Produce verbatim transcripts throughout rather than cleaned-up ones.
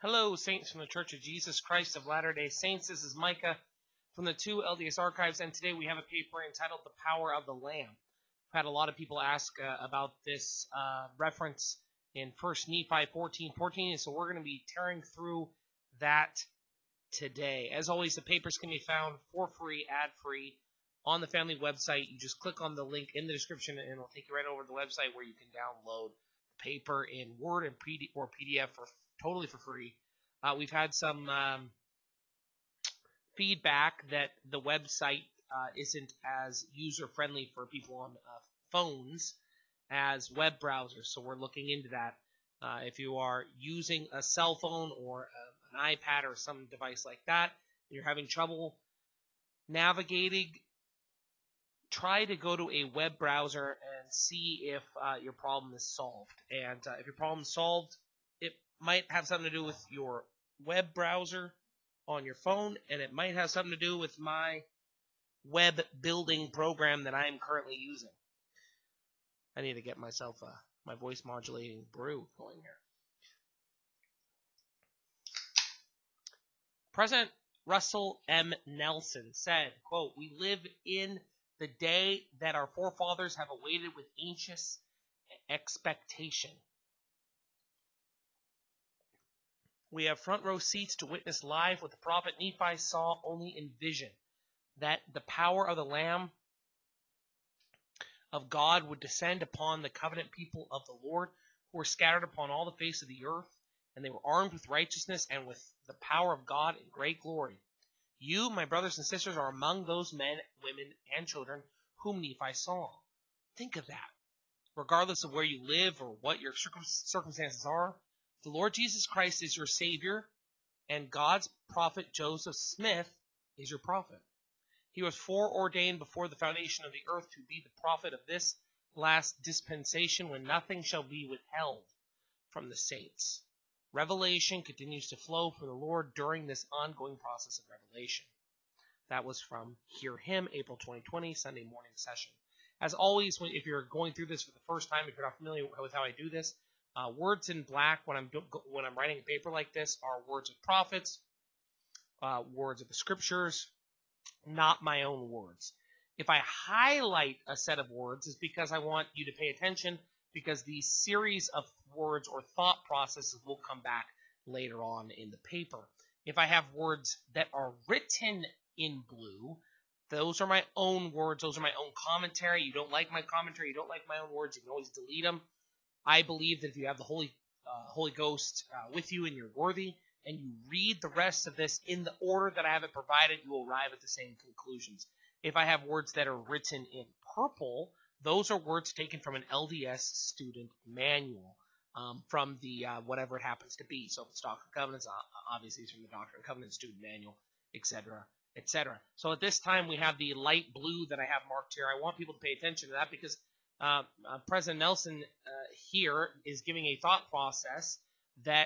Hello, Saints from the Church of Jesus Christ of Latter-day Saints. This is Micah from the two L D S Archives, and today we have a paper entitled The Power of the Lamb. I've had a lot of people ask uh, about this uh, reference in First Nephi fourteen fourteen, so we're going to be tearing through that today. As always, the papers can be found for free, ad-free, on the family website. You just click on the link in the description, and it'll take you right over to the website where you can download the paper in Word and P D or P D F for totally for free. Uh, we've had some um, feedback that the website uh, isn't as user-friendly for people on uh, phones as web browsers, so we're looking into that. Uh, if you are using a cell phone or a, an iPad or some device like that, and you're having trouble navigating, try to go to a web browser and see if uh, your problem is solved. And uh, if your problem is solved, it might have something to do with your web browser on your phone, and it might have something to do with my web building program that I am currently using. I need to get myself uh, my voice modulating brew going here. President Russell M. Nelson said, quote, "We live in the day that our forefathers have awaited with anxious expectation. We have front row seats to witness live what the prophet Nephi saw only in vision, that the power of the Lamb of God would descend upon the covenant people of the Lord, who were scattered upon all the face of the earth, and they were armed with righteousness and with the power of God in great glory. You, my brothers and sisters, are among those men, women, and children whom Nephi saw." Think of that. Regardless of where you live or what your circumstances are, the Lord Jesus Christ is your Savior, and God's prophet Joseph Smith is your prophet. He was foreordained before the foundation of the earth to be the prophet of this last dispensation, when nothing shall be withheld from the saints. Revelation continues to flow from the Lord during this ongoing process of revelation. That was from Hear Him, April twenty twenty, Sunday morning session. As always, when, if you're going through this for the first time, if you're not familiar with how I do this, uh, words in black when I'm when I'm writing a paper like this are words of prophets, uh, words of the scriptures, not my own words. If I highlight a set of words, it's because I want you to pay attention, because these series of words or thought processes will come back later on in the paper. If I have words that are written in blue, those are my own words. Those are my own commentary. You don't like my commentary, you don't like my own words, you can always delete them. I believe that if you have the Holy uh, Holy Ghost uh, with you and you're worthy, and you read the rest of this in the order that I have it provided, you will arrive at the same conclusions. If I have words that are written in purple, those are words taken from an L D S student manual, um, from the uh, whatever it happens to be. So if it's Doctrine and Covenants, obviously it's from the Doctrine and Covenants student manual, et cetera, et cetera. So at this time we have the light blue that I have marked here. I want people to pay attention to that, because uh, uh, President Nelson uh, here is giving a thought process that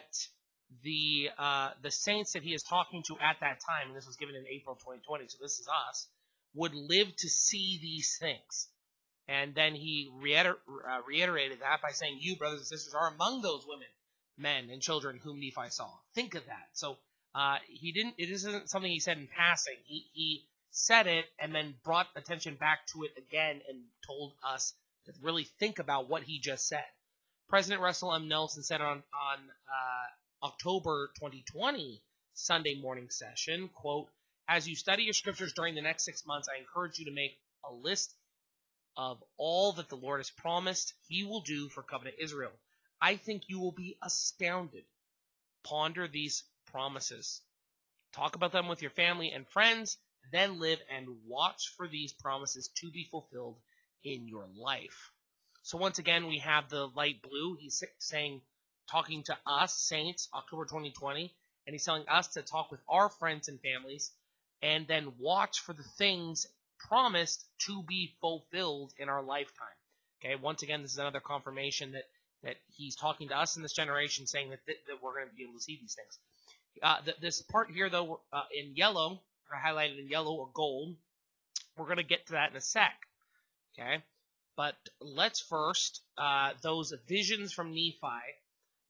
the uh, the saints that he is talking to at that time, and this was given in April twenty twenty, so this is us, would live to see these things. And then he reiter- uh, reiterated that by saying, "You, brothers and sisters, are among those women, men, and children whom Nephi saw." Think of that. So uh, he didn't. It isn't something he said in passing. He he said it and then brought attention back to it again and told us to really think about what he just said. President Russell M. Nelson said on on uh, October twenty twenty Sunday morning session, quote, "As you study your scriptures during the next six months, I encourage you to make a list of all that the Lord has promised He will do for covenant Israel. I think you will be astounded. Ponder these promises. Talk about them with your family and friends, then live and watch for these promises to be fulfilled in your life." So once again, we have the light blue. He's saying, talking to us, saints, October twenty twenty, and he's telling us to talk with our friends and families, and then watch for the things promised to be fulfilled in our lifetime. Okay, once again, this is another confirmation that, that he's talking to us in this generation, saying that, th- that we're going to be able to see these things. Uh, th- this part here, though, uh, in yellow, or highlighted in yellow or gold, we're going to get to that in a sec. Okay, but let's first, uh, those visions from Nephi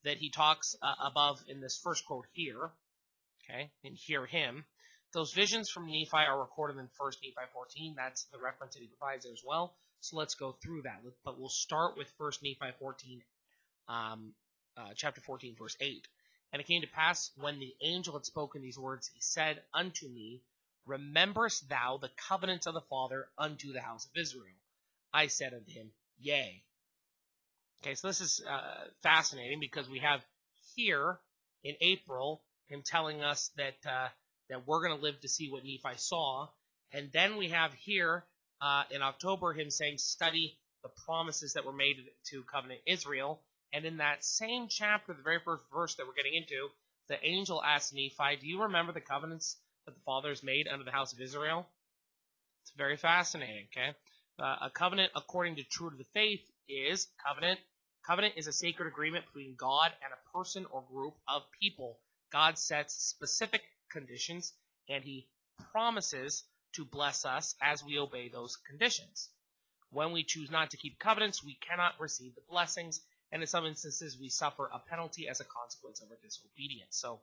that he talks uh, above in this first quote here, okay, and hear him. Those visions from Nephi are recorded in First Nephi fourteen. That's the reference that he provides there as well. So let's go through that. But we'll start with First Nephi fourteen, um, uh, chapter fourteen, verse eight. And it came to pass, when the angel had spoken these words, he said unto me, Rememberest thou the covenants of the Father unto the house of Israel? I said unto him, Yea. Okay, so this is uh, fascinating because we have here in April him telling us that uh, that we're going to live to see what Nephi saw, and then we have here uh, in October him saying, study the promises that were made to covenant Israel. And in that same chapter, the very first verse that we're getting into, the angel asked Nephi, do you remember the covenants that the fathers made under the house of Israel? It's very fascinating, okay? Uh, a covenant, according to true to the faith, is covenant. Covenant is a sacred agreement between God and a person or group of people. God sets specific conditions, and he promises to bless us as we obey those conditions. When we choose not to keep covenants, we cannot receive the blessings, and in some instances, we suffer a penalty as a consequence of our disobedience. So,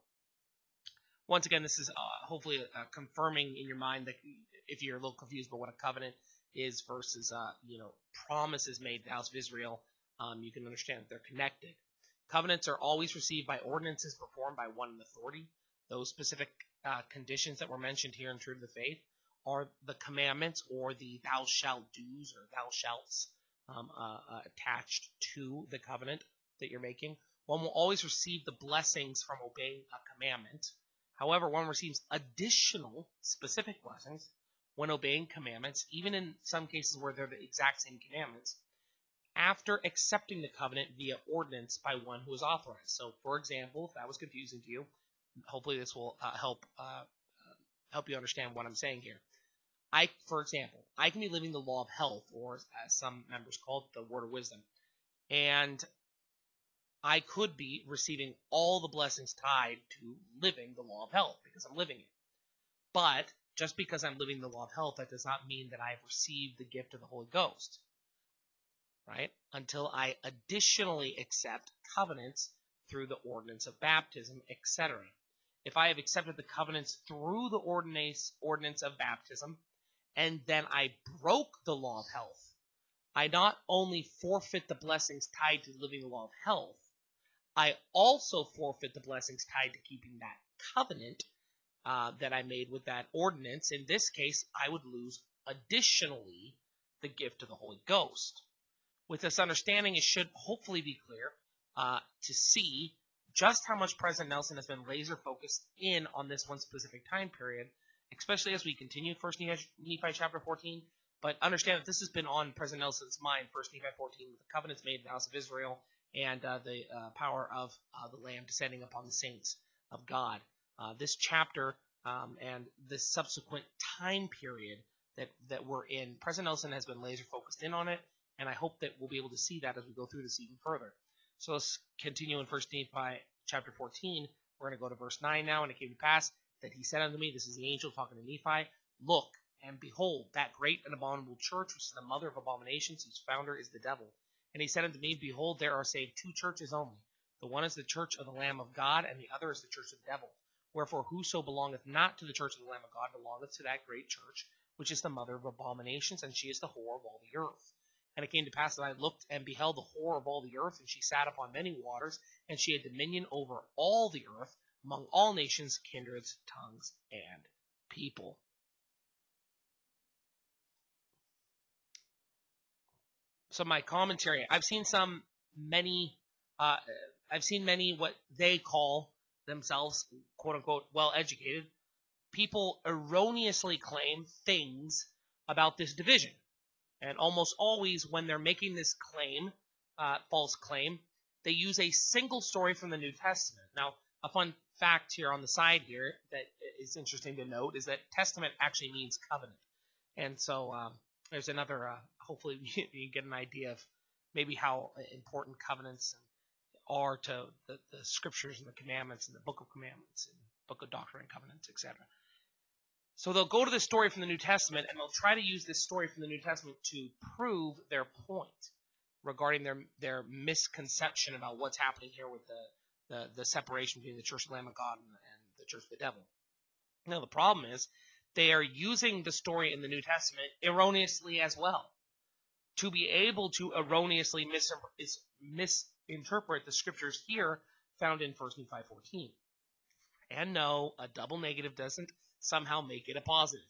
once again, this is uh, hopefully uh, confirming in your mind that if you're a little confused about what a covenant is versus, uh, you know, promises made to the house of Israel, um, you can understand that they're connected. Covenants are always received by ordinances performed by one in authority. Those specific uh, conditions that were mentioned here in True to the Faith are the commandments or the thou shalt do's or thou shalts um, uh, uh, attached to the covenant that you're making. One will always receive the blessings from obeying a commandment. However, one receives additional specific blessings when obeying commandments, even in some cases where they're the exact same commandments, after accepting the covenant via ordinance by one who is authorized. So, for example, if that was confusing to you, hopefully this will uh, help uh, help you understand what I'm saying here. I, for example, I can be living the law of health, or as some members call it, the word of wisdom, and I could be receiving all the blessings tied to living the law of health because I'm living it. But just because I'm living the law of health, that does not mean that I've received the gift of the Holy Ghost, right? Until I additionally accept covenants through the ordinance of baptism, et cetera. If I have accepted the covenants through the ordinance ordinance of baptism, and then I broke the law of health, I not only forfeit the blessings tied to living the law of health, I also forfeit the blessings tied to keeping that covenant uh, that I made with that ordinance. In this case, I would lose additionally the gift of the Holy Ghost. With this understanding, it should hopefully be clear uh, to see just how much President Nelson has been laser focused in on this one specific time period, especially as we continue First Nephi chapter fourteen. But understand that this has been on President Nelson's mind, First Nephi fourteen, with the covenants made in the house of Israel and uh, the uh, power of uh, the Lamb descending upon the saints of God. Uh, this chapter um, and this subsequent time period that, that we're in, President Nelson has been laser focused in on it, and I hope that we'll be able to see that as we go through this even further. So let's continue in First Nephi chapter fourteen. We're going to go to verse nine now. And it came to pass that he said unto me, this is the angel talking to Nephi, look, and behold, that great and abominable church, which is the mother of abominations, whose founder is the devil. And he said unto me, behold, there are saved two churches only. The one is the church of the Lamb of God, and the other is the church of the devil. Wherefore whoso belongeth not to the church of the Lamb of God belongeth to that great church, which is the mother of abominations, and she is the whore of all the earth. And it came to pass that I looked and beheld the whore of all the earth, and she sat upon many waters, and she had dominion over all the earth, among all nations, kindreds, tongues, and people. So my commentary, I've seen some, many, uh, I've seen many what they call themselves, quote unquote, well-educated. People erroneously claim things about this division. And almost always when they're making this claim, uh, false claim, they use a single story from the New Testament. Now, a fun fact here on the side here that is interesting to note is that testament actually means covenant. And so um, there's another, uh, hopefully you, you get an idea of maybe how important covenants are to the, the scriptures and the commandments and the book of commandments and book of doctrine and covenants, et cetera. So they'll go to this story from the New Testament, and they'll try to use this story from the New Testament to prove their point. regarding their their misconception about what's happening here with the, the, the separation between the Church of the Lamb of God and, and the Church of the Devil. Now, the problem is they are using the story in the New Testament erroneously as well. To be able to erroneously mis- misinterpret the scriptures here found in First Nephi fourteen. And no, a double negative doesn't somehow make it a positive.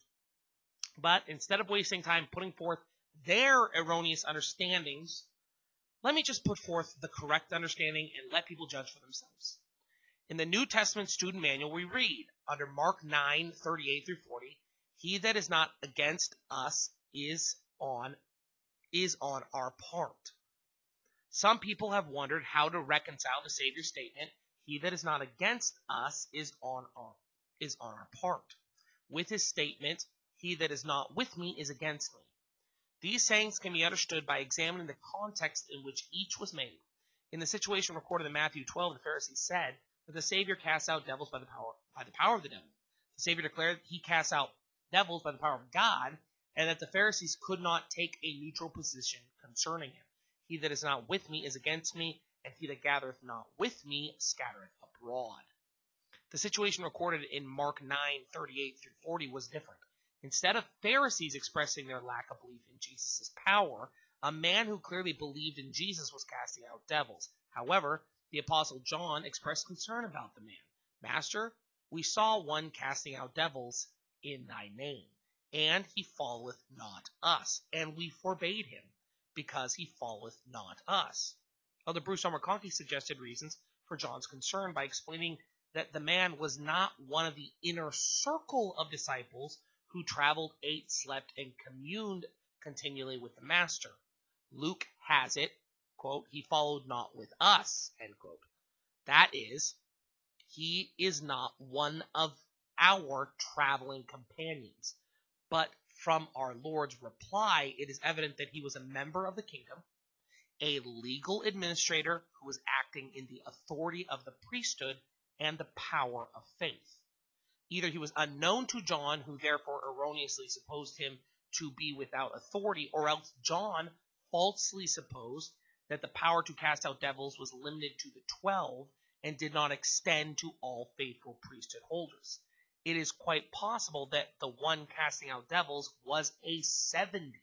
But instead of wasting time putting forth their erroneous understandings, let me just put forth the correct understanding and let people judge for themselves. In the New Testament student manual, we read under Mark nine, thirty-eight through forty, he that is not against us is on, is on our part. Some people have wondered how to reconcile the Savior's statement, he that is not against us is on our, is on our part, with his statement, he that is not with me is against me. These sayings can be understood by examining the context in which each was made. In the situation recorded in Matthew twelve, the Pharisees said that the Savior casts out devils by the power by the power of the devil. The Savior declared he casts out devils by the power of God, and that the Pharisees could not take a neutral position concerning him. He that is not with me is against me, and he that gathereth not with me scattereth abroad. The situation recorded in Mark nine, thirty-eight through forty was different. Instead of Pharisees expressing their lack of belief in Jesus' power, a man who clearly believed in Jesus was casting out devils. However, the Apostle John expressed concern about the man. Master, we saw one casting out devils in thy name, and he followeth not us, and we forbade him, because he followeth not us. Elder Bruce R. McConkie suggested reasons for John's concern by explaining that the man was not one of the inner circle of disciples who traveled, ate, slept, and communed continually with the Master. Luke has it, quote, he followed not with us, end quote. That is, he is not one of our traveling companions. But from our Lord's reply, it is evident that he was a member of the kingdom, a legal administrator who was acting in the authority of the priesthood and the power of faith. Either he was unknown to John, who therefore erroneously supposed him to be without authority, or else John falsely supposed that the power to cast out devils was limited to the twelve and did not extend to all faithful priesthood holders. It is quite possible that the one casting out devils was a seventy.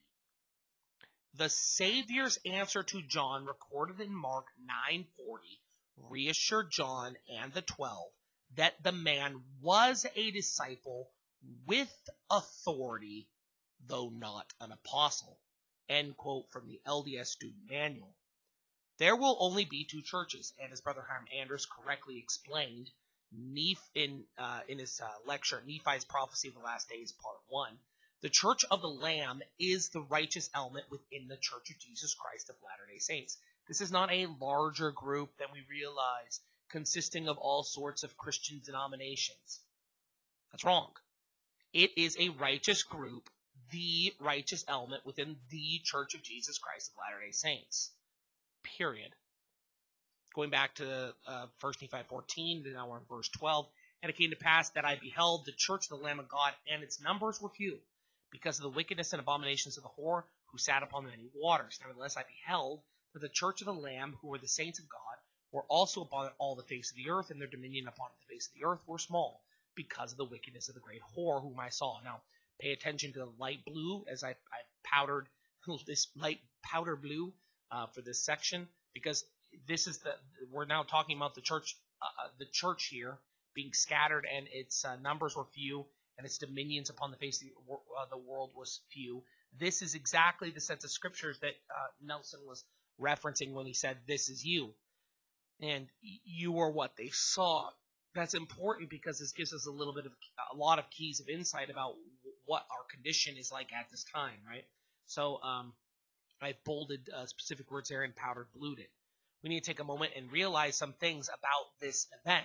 The Savior's answer to John, recorded in Mark nine forty, reassured John and the twelve that the man was a disciple with authority, though not an apostle. End quote from the L D S Student Manual. There will only be two churches, and as Brother Hiram Anders correctly explained Neph- in, uh, in his uh, lecture, Nephi's Prophecy of the Last Days, Part one, the Church of the Lamb is the righteous element within the Church of Jesus Christ of Latter-day Saints. This is not a larger group than we realize, consisting of all sorts of Christian denominations. That's wrong. It is a righteous group, the righteous element within the Church of Jesus Christ of Latter-day Saints. Period. Going back to uh, First Nephi fourteen, now we're in verse twelve. And it came to pass that I beheld the church of the Lamb of God, and its numbers were few, because of the wickedness and abominations of the whore who sat upon the many waters. Nevertheless, I beheld that the church of the Lamb, who were the saints of God, were also upon all the face of the earth, and their dominion upon the face of the earth were small, because of the wickedness of the great whore whom I saw. Now, pay attention to the light blue, as I, I powdered this light powder blue uh, for this section, because this is the we're now talking about the church, uh, the church here being scattered, and its uh, numbers were few, and its dominions upon the face of the, uh, the world was few. This is exactly the sense of scriptures that uh, Nelson was referencing when he said, "This is you." And you are what they saw. That's important because this gives us a little bit of a lot of keys of insight about what our condition is like at this time, right? So um, I bolded uh, specific words there and powdered blued it. We need to take a moment and realize some things about this event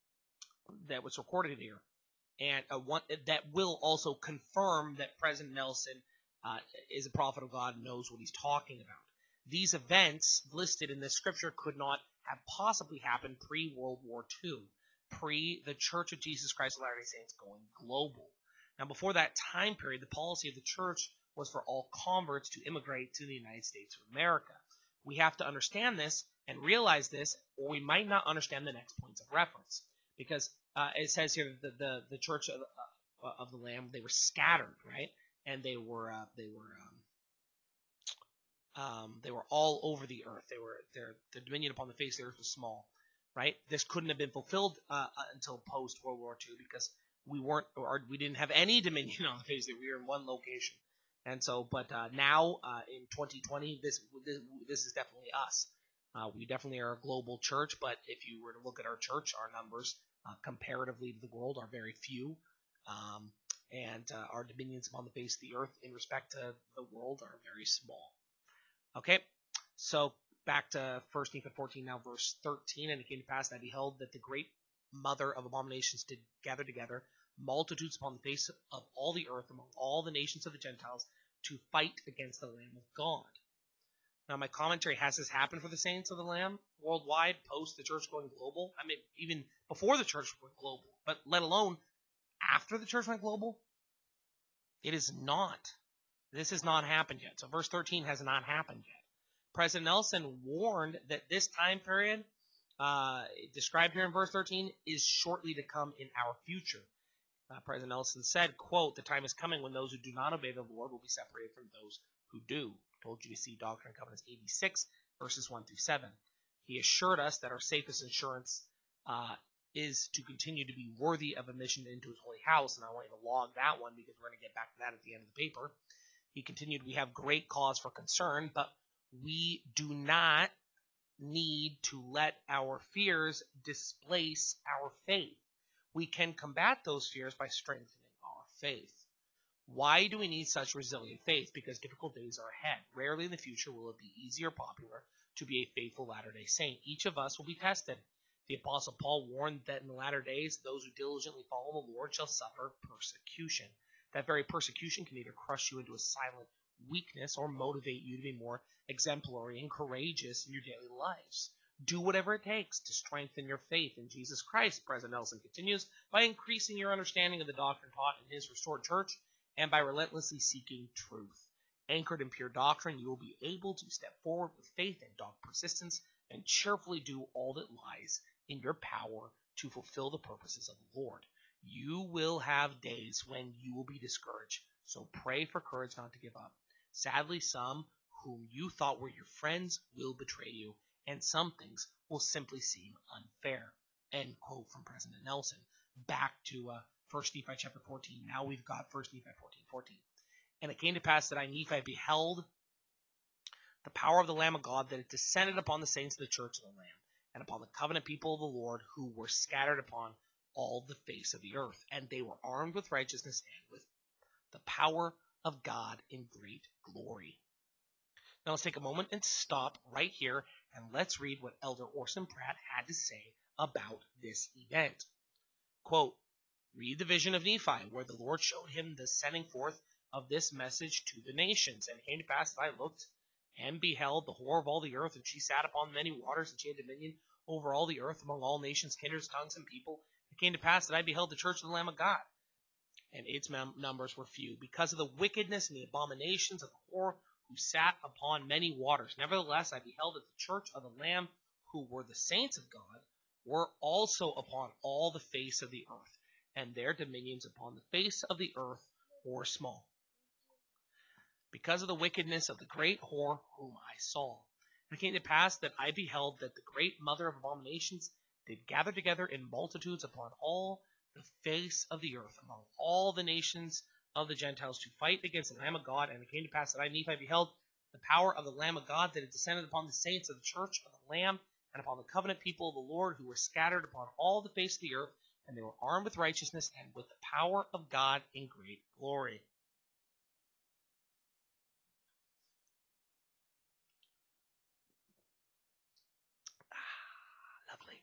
that was recorded here, and uh, one, that will also confirm that President Nelson uh, is a prophet of God and knows what he's talking about. These events listed in this scripture could not have possibly happened pre-World War Two, pre the Church of Jesus Christ of Latter-day Saints going global. Now, before that time period, the policy of the church was for all converts to immigrate to the United States of America. We have to understand this and realize this, or we might not understand the next points of reference. Because uh, it says here that the, the, the church of, uh, of the Lamb, they were scattered, right? And they were uh, they were um, um, they were all over the earth. They were their their dominion upon the face of the earth was small, right? This couldn't have been fulfilled uh, until post World War Two because we weren't or we didn't have any dominion on the face of the earth. We were in one location. And so, but uh, now uh, in twenty twenty, this, this this is definitely us. Uh, we definitely are a global church, but if you were to look at our church, our numbers uh, comparatively to the world are very few, um, and uh, our dominions upon the face of the earth in respect to the world are very small. Okay, so back to First Nephi fourteen now, verse thirteen, and it came to pass that I beheld that the great mother of abominations did gather together multitudes upon the face of all the earth among all the nations of the Gentiles to fight against the Lamb of God. Now, my commentary, has this happened for the saints of the Lamb worldwide, post the church going global? I mean, even before the church went global, but let alone after the church went global? It is not. This has not happened yet. So verse thirteen has not happened yet. President Nelson warned that this time period, uh, described here in verse thirteen, is shortly to come in our future. Uh, President Nelson said, quote, the time is coming when those who do not obey the Lord will be separated from those who do. I told you to see Doctrine and Covenants eighty-six, verses one through seven. He assured us that our safest insurance uh, is to continue to be worthy of admission into his holy house, and I want you to log that one because we're going to get back to that at the end of the paper. He continued, we have great cause for concern, but we do not need to let our fears displace our faith. We can combat those fears by strengthening our faith. Why do we need such resilient faith? Because difficult days are ahead. Rarely in the future will it be easy or popular to be a faithful Latter-day Saint. Each of us will be tested. The Apostle Paul warned that in the latter days, those who diligently follow the Lord shall suffer persecution. That very persecution can either crush you into a silent weakness or motivate you to be more exemplary and courageous in your daily lives. Do whatever it takes to strengthen your faith in Jesus Christ, President Nelson continues, by increasing your understanding of the doctrine taught in his restored church and by relentlessly seeking truth. Anchored in pure doctrine, you will be able to step forward with faith and dogged persistence and cheerfully do all that lies in your power to fulfill the purposes of the Lord. You will have days when you will be discouraged, so pray for courage not to give up. Sadly, some whom you thought were your friends will betray you, and some things will simply seem unfair. End quote from President Nelson. Back to uh, First Nephi chapter fourteen. Now we've got First Nephi fourteen fourteen. And it came to pass that I, Nephi, beheld the power of the Lamb of God, that it descended upon the saints of the church of the Lamb, and upon the covenant people of the Lord, who were scattered upon all the face of the earth. And they were armed with righteousness and with the power of God in great glory. Now let's take a moment and stop right here, and let's read what Elder Orson Pratt had to say about this event. Quote, read the vision of Nephi, where the Lord showed him the sending forth of this message to the nations. And it came to pass that I looked and beheld the whore of all the earth, and she sat upon many waters, and she had dominion over all the earth among all nations, kindreds, tongues, and people. It came to pass that I beheld the church of the Lamb of God, and its mem- numbers were few, because of the wickedness and the abominations of the whore who sat upon many waters. Nevertheless, I beheld that the church of the Lamb, who were the saints of God, were also upon all the face of the earth, and their dominions upon the face of the earth were small, because of the wickedness of the great whore whom I saw. And it came to pass that I beheld that the great mother of abominations did gather together in multitudes upon all the face of the earth, among all the nations of the Gentiles, to fight against the Lamb of God. And it came to pass that I, Nephi, beheld the power of the Lamb of God, that it descended upon the saints of the church of the Lamb, and upon the covenant people of the Lord, who were scattered upon all the face of the earth, and they were armed with righteousness and with the power of God in great glory. Ah, lovely.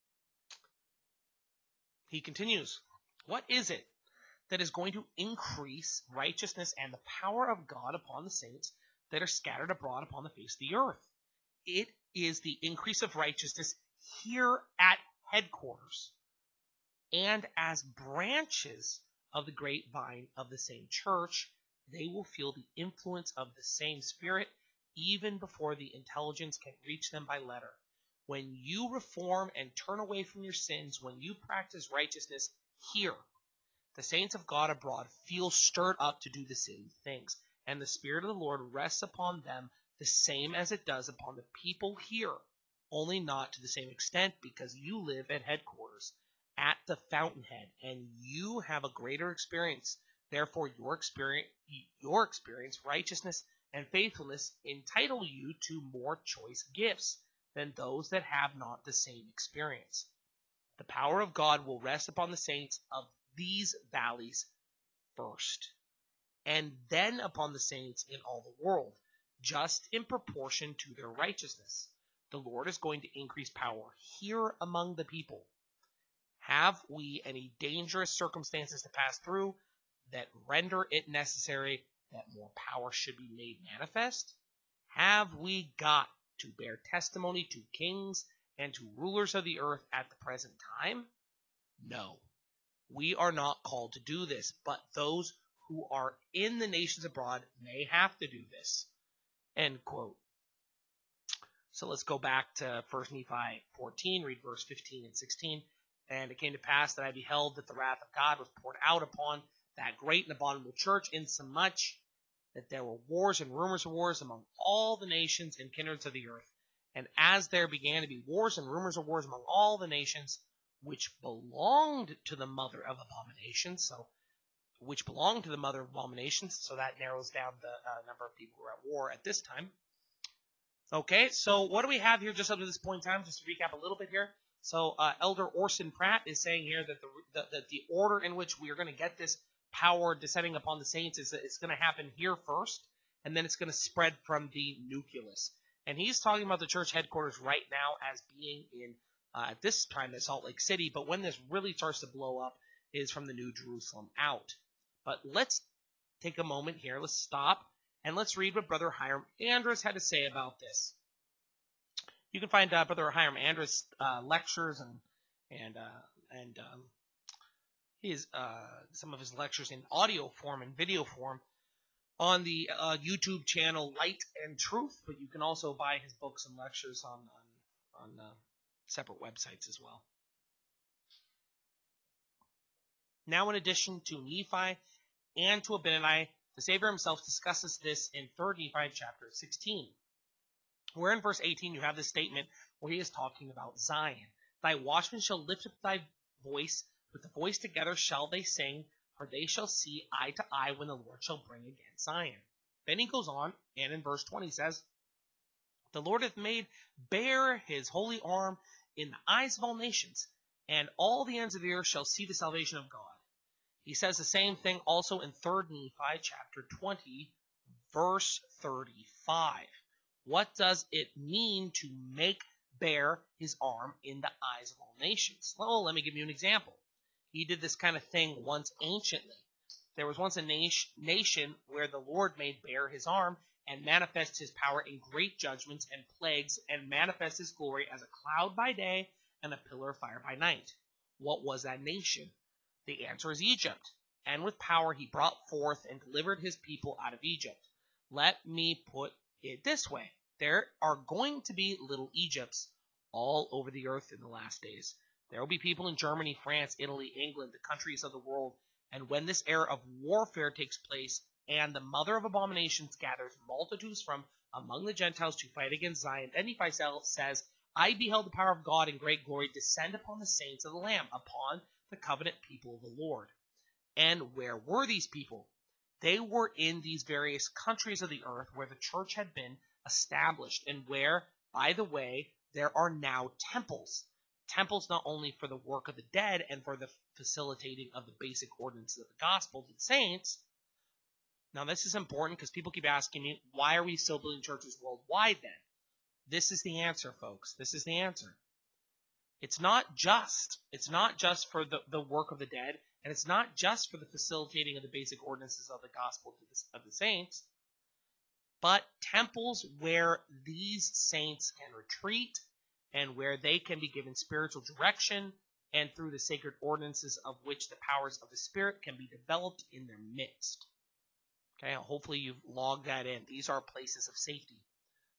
He continues, what is it that is going to increase righteousness and the power of God upon the saints that are scattered abroad upon the face of the earth? It is the increase of righteousness here at headquarters, and as branches of the grapevine of the same church, they will feel the influence of the same Spirit even before the intelligence can reach them by letter. When you reform and turn away from your sins, when you practice righteousness here, the saints of God abroad feel stirred up to do the same things, and the Spirit of the Lord rests upon them the same as it does upon the people here, only not to the same extent, because you live at headquarters, at the fountainhead, and you have a greater experience. Therefore, your experience, your experience, righteousness, and faithfulness entitle you to more choice gifts than those that have not the same experience. The power of God will rest upon the saints of these valleys first, and then upon the saints in all the world, just in proportion to their righteousness. The Lord is going to increase power here among the people. Have we any dangerous circumstances to pass through that render it necessary that more power should be made manifest? Have we got to bear testimony to kings and to rulers of the earth at the present time? No, we are not called to do this, but those who are in the nations abroad may have to do this. End quote. So let's go back to First Nephi fourteen, read verse fifteen and sixteen. And it came to pass that I beheld that the wrath of God was poured out upon that great and abominable church, insomuch that there were wars and rumors of wars among all the nations and kindreds of the earth. And as there began to be wars and rumors of wars among all the nations which belonged to the mother of abominations, so which belonged to the mother of abominations, so that narrows down the uh, number of people who are at war at this time. Okay, so what do we have here just up to this point in time? Just to recap a little bit here. So uh, Elder Orson Pratt is saying here that the, the, that the order in which we are going to get this power descending upon the saints is that it's going to happen here first, and then it's going to spread from the nucleus. And he's talking about the church headquarters right now as being in, uh, at this time, in Salt Lake City, but when this really starts to blow up is from the New Jerusalem out. But let's take a moment here, let's stop, and let's read what Brother Hiram Andrus had to say about this. You can find uh, Brother Hiram Andrus' uh, lectures and and uh, and um, his uh, some of his lectures in audio form and video form on the uh, YouTube channel Light and Truth. But you can also buy his books and lectures on on, on uh, separate websites as well. Now, in addition to Nephi and to Abinadi, the Savior himself discusses this in Third Nephi chapter sixteen. Where in verse eighteen you have this statement where he is talking about Zion. Thy watchmen shall lift up thy voice, with the voice together shall they sing, for they shall see eye to eye when the Lord shall bring against Zion. Then he goes on, and in verse twenty says, The Lord hath made bare his holy arm in the eyes of all nations, and all the ends of the earth shall see the salvation of God. He says the same thing also in Third Nephi chapter twenty, verse thirty-five. What does it mean to make bare his arm in the eyes of all nations? Well, let me give you an example. He did this kind of thing once anciently. There was once a nation where the Lord made bare his arm and manifests his power in great judgments and plagues, and manifests his glory as a cloud by day and a pillar of fire by night. What was that nation? The answer is Egypt. And with power he brought forth and delivered his people out of Egypt. Let me put it this way. There are going to be little Egypts all over the earth in the last days. There will be people in Germany, France, Italy, England, the countries of the world. And when this era of warfare takes place, and the mother of abominations gathers multitudes from among the Gentiles to fight against Zion, then Nephi says, I beheld the power of God in great glory descend upon the saints of the Lamb, upon the covenant people of the Lord. And where were these people? They were in these various countries of the earth where the church had been established, and where, by the way, there are now temples. Temples not only for the work of the dead and for the facilitating of the basic ordinances of the gospel to the saints. Now this is important because people keep asking me, why are we still building churches worldwide then? This is the answer, folks. This is the answer. It's not just, it's not just for the, the work of the dead, and it's not just for the facilitating of the basic ordinances of the gospel to the, of the saints, but temples where these saints can retreat and where they can be given spiritual direction, and through the sacred ordinances of which the powers of the Spirit can be developed in their midst. Okay, hopefully you've logged that in. These are places of safety.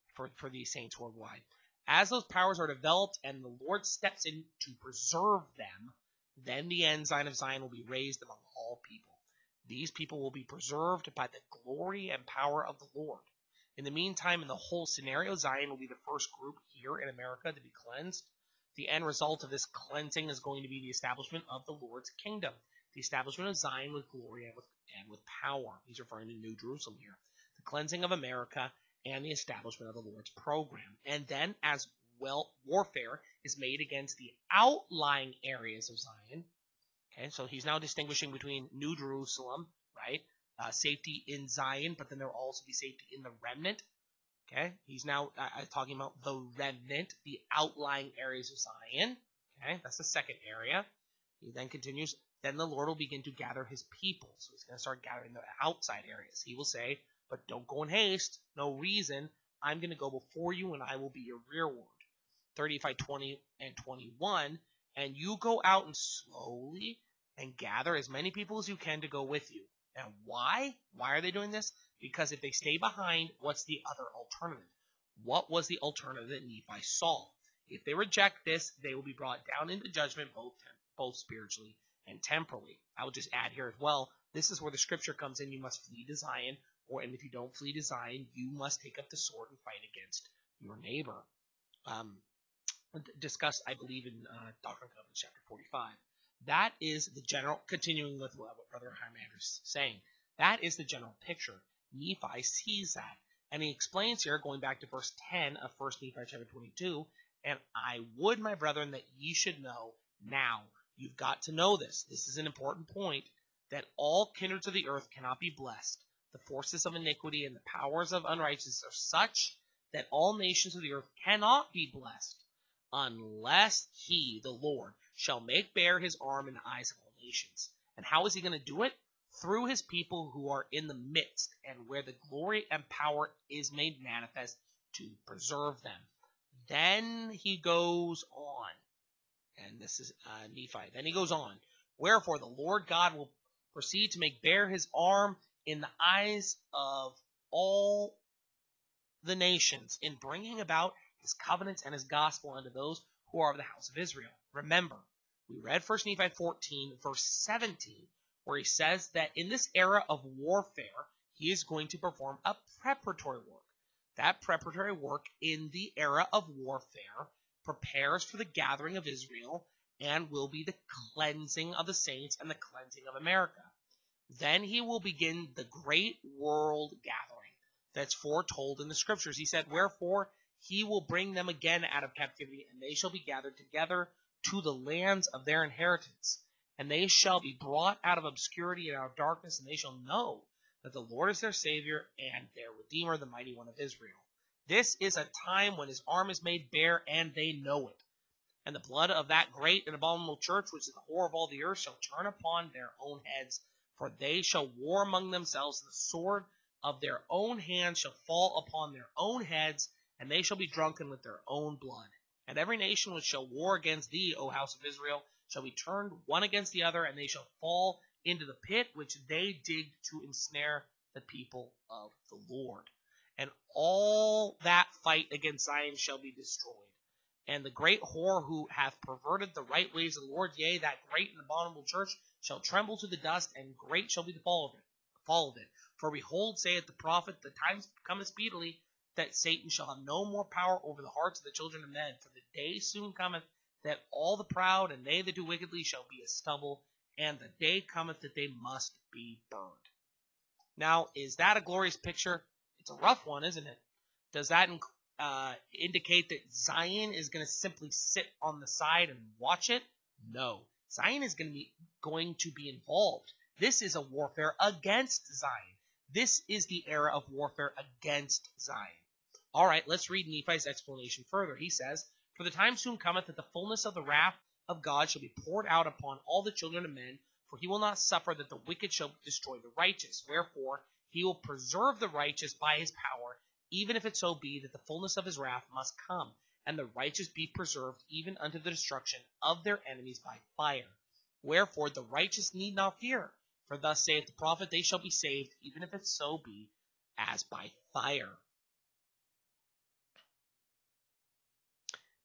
for, for these saints worldwide. As those powers are developed and the Lord steps in to preserve them, then the ensign of Zion will be raised among all people. These people will be preserved by the glory and power of the Lord. In the meantime, in the whole scenario, Zion will be the first group here in America to be cleansed. The end result of this cleansing is going to be the establishment of the Lord's kingdom, the establishment of Zion with glory and with, and with power. He's referring to New Jerusalem here. The cleansing of America and the establishment of the Lord's program. And then, as well, warfare is made against the outlying areas of Zion. Okay, so he's now distinguishing between New Jerusalem, right? Uh, safety in Zion, but then there will also be safety in the remnant. Okay, he's now uh, talking about the remnant, the outlying areas of Zion. Okay, that's the second area. He then continues, then the Lord will begin to gather his people. So he's going to start gathering the outside areas. He will say, but don't go in haste, no reason. I'm going to go before you and I will be your rearward. thirty-five, twenty, and twenty-one. And you go out and slowly and gather as many people as you can to go with you. And why? Why are they doing this? Because if they stay behind, what's the other alternative? What was the alternative that Nephi saw? If they reject this, they will be brought down into judgment, both both spiritually and temporally. I will just add here as well, this is where the scripture comes in. You must flee to Zion, or and if you don't flee to Zion, you must take up the sword and fight against your neighbor. Um, discussed, I believe, in uh, Doctrine and Covenants, chapter forty-five. That is the general, continuing with what Brother Highlander is saying, that is the general picture. Nephi sees that. And he explains here, going back to verse ten of First Nephi chapter twenty-two, and I would, my brethren, that ye should know now. You've got to know this. This is an important point, that all kindreds of the earth cannot be blessed. The forces of iniquity and the powers of unrighteousness are such that all nations of the earth cannot be blessed, unless he, the Lord, shall make bare his arm in the eyes of all nations. And how is he going to do it? Through his people who are in the midst, and where the glory and power is made manifest to preserve them. Then he goes on, and this is uh, Nephi. Then he goes on. Wherefore the Lord God will proceed to make bare his arm in the eyes of all the nations, in bringing about his covenants and his gospel unto those who are of the house of Israel. Remember, we read First Nephi fourteen, verse seventeen, where he says that in this era of warfare, he is going to perform a preparatory work. That preparatory work in the era of warfare prepares for the gathering of Israel and will be the cleansing of the saints and the cleansing of America. Then he will begin the great world gathering that's foretold in the scriptures. He said, wherefore he will bring them again out of captivity, and they shall be gathered together to the lands of their inheritance. And they shall be brought out of obscurity and out of darkness, and they shall know that the Lord is their Savior and their Redeemer, the Mighty One of Israel. This is a time when his arm is made bare, and they know it. And the blood of that great and abominable church, which is the whore of all the earth, shall turn upon their own heads, for they shall war among themselves, and the sword of their own hands shall fall upon their own heads, and they shall be drunken with their own blood. And every nation which shall war against thee, O house of Israel, shall be turned one against the other, and they shall fall into the pit which they digged to ensnare the people of the Lord. And all that fight against Zion shall be destroyed. And the great whore who hath perverted the right ways of the Lord, yea, that great and abominable church, shall tremble to the dust, and great shall be the fall of it. Fall of it. For behold, saith the prophet, the time cometh speedily, that Satan shall have no more power over the hearts of the children of men. For the day soon cometh, that all the proud and they that do wickedly shall be as stubble, and the day cometh that they must be burned. Now, is that a glorious picture? It's a rough one, isn't it? Does that uh, indicate that Zion is going to simply sit on the side and watch it? No. Zion is going to be going to be involved. This is a warfare against Zion. This is the era of warfare against Zion. All right, let's read Nephi's explanation further. He says, for the time soon cometh that the fullness of the wrath of God shall be poured out upon all the children of men, for he will not suffer that the wicked shall destroy the righteous. Wherefore, he will preserve the righteous by his power, even if it so be that the fullness of his wrath must come, and the righteous be preserved even unto the destruction of their enemies by fire. Wherefore, the righteous need not fear, for thus saith the prophet, they shall be saved, even if it so be as by fire.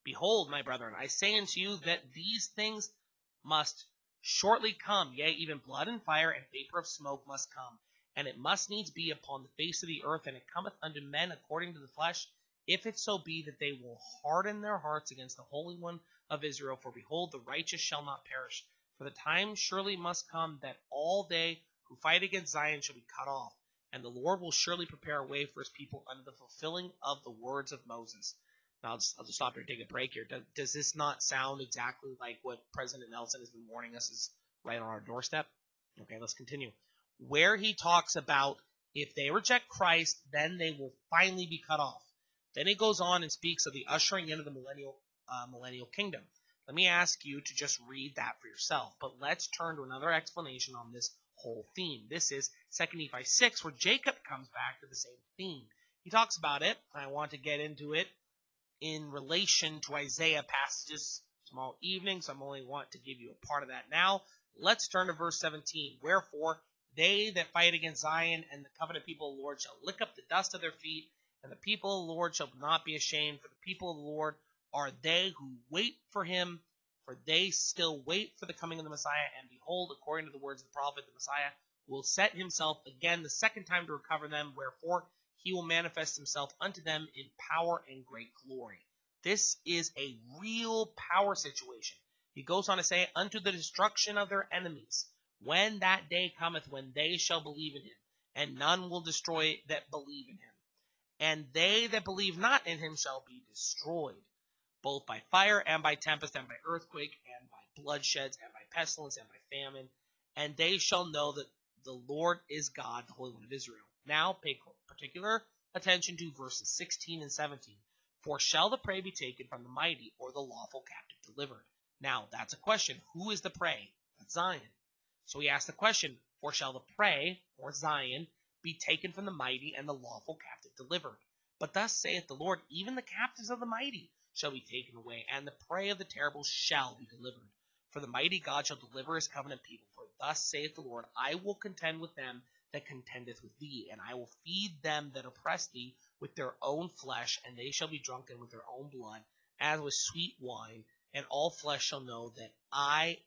Behold, my brethren, I say unto you that these things must shortly come, yea, even blood and fire and vapor of smoke must come, and it must needs be upon the face of the earth, and it cometh unto men according to the flesh, if it so be that they will harden their hearts against the Holy One of Israel. For behold, the righteous shall not perish. For the time surely must come that all they who fight against Zion shall be cut off, and the Lord will surely prepare a way for his people unto the fulfilling of the words of Moses. Now, I'll just, I'll just stop here and take a break here. Does, does this not sound exactly like what President Nelson has been warning us is right on our doorstep? Okay, let's continue. Where he talks about if they reject Christ, then they will finally be cut off. Then he goes on and speaks of the ushering in of the millennial, uh, millennial kingdom. Let me ask you to just read that for yourself. But let's turn to another explanation on this whole theme. This is Second Nephi six, where Jacob comes back to the same theme. He talks about it. I want to get into it in relation to Isaiah passages. Small evening, so I only want to give you a part of that now. Let's turn to verse seventeen. Wherefore, they that fight against Zion and the covenant people of the Lord shall lick up the dust of their feet, and the people of the Lord shall not be ashamed, for the people of the Lord are they who wait for him, for they still wait for the coming of the Messiah. And behold, according to the words of the prophet, the Messiah will set himself again the second time to recover them, wherefore he will manifest himself unto them in power and great glory. This is a real power situation. He goes on to say, unto the destruction of their enemies, when that day cometh when they shall believe in him, and none will destroy that believe in him. And they that believe not in him shall be destroyed, both by fire and by tempest and by earthquake and by bloodsheds and by pestilence and by famine. And they shall know that the Lord is God, the Holy One of Israel. Now pay particular attention to verses sixteen and seventeen. For shall the prey be taken from the mighty, or the lawful captive delivered? Now, that's a question. Who is the prey? That's Zion. So he asks the question, for shall the prey, or Zion, be taken from the mighty, and the lawful captive delivered? But thus saith the Lord, even the captives of the mighty shall be taken away, and the prey of the terrible shall be delivered. For the mighty God shall deliver his covenant people. For thus saith the Lord, I will contend with them that contendeth with thee, and I will feed them that oppress thee with their own flesh, and they shall be drunken with their own blood, as with sweet wine, and all flesh shall know that I,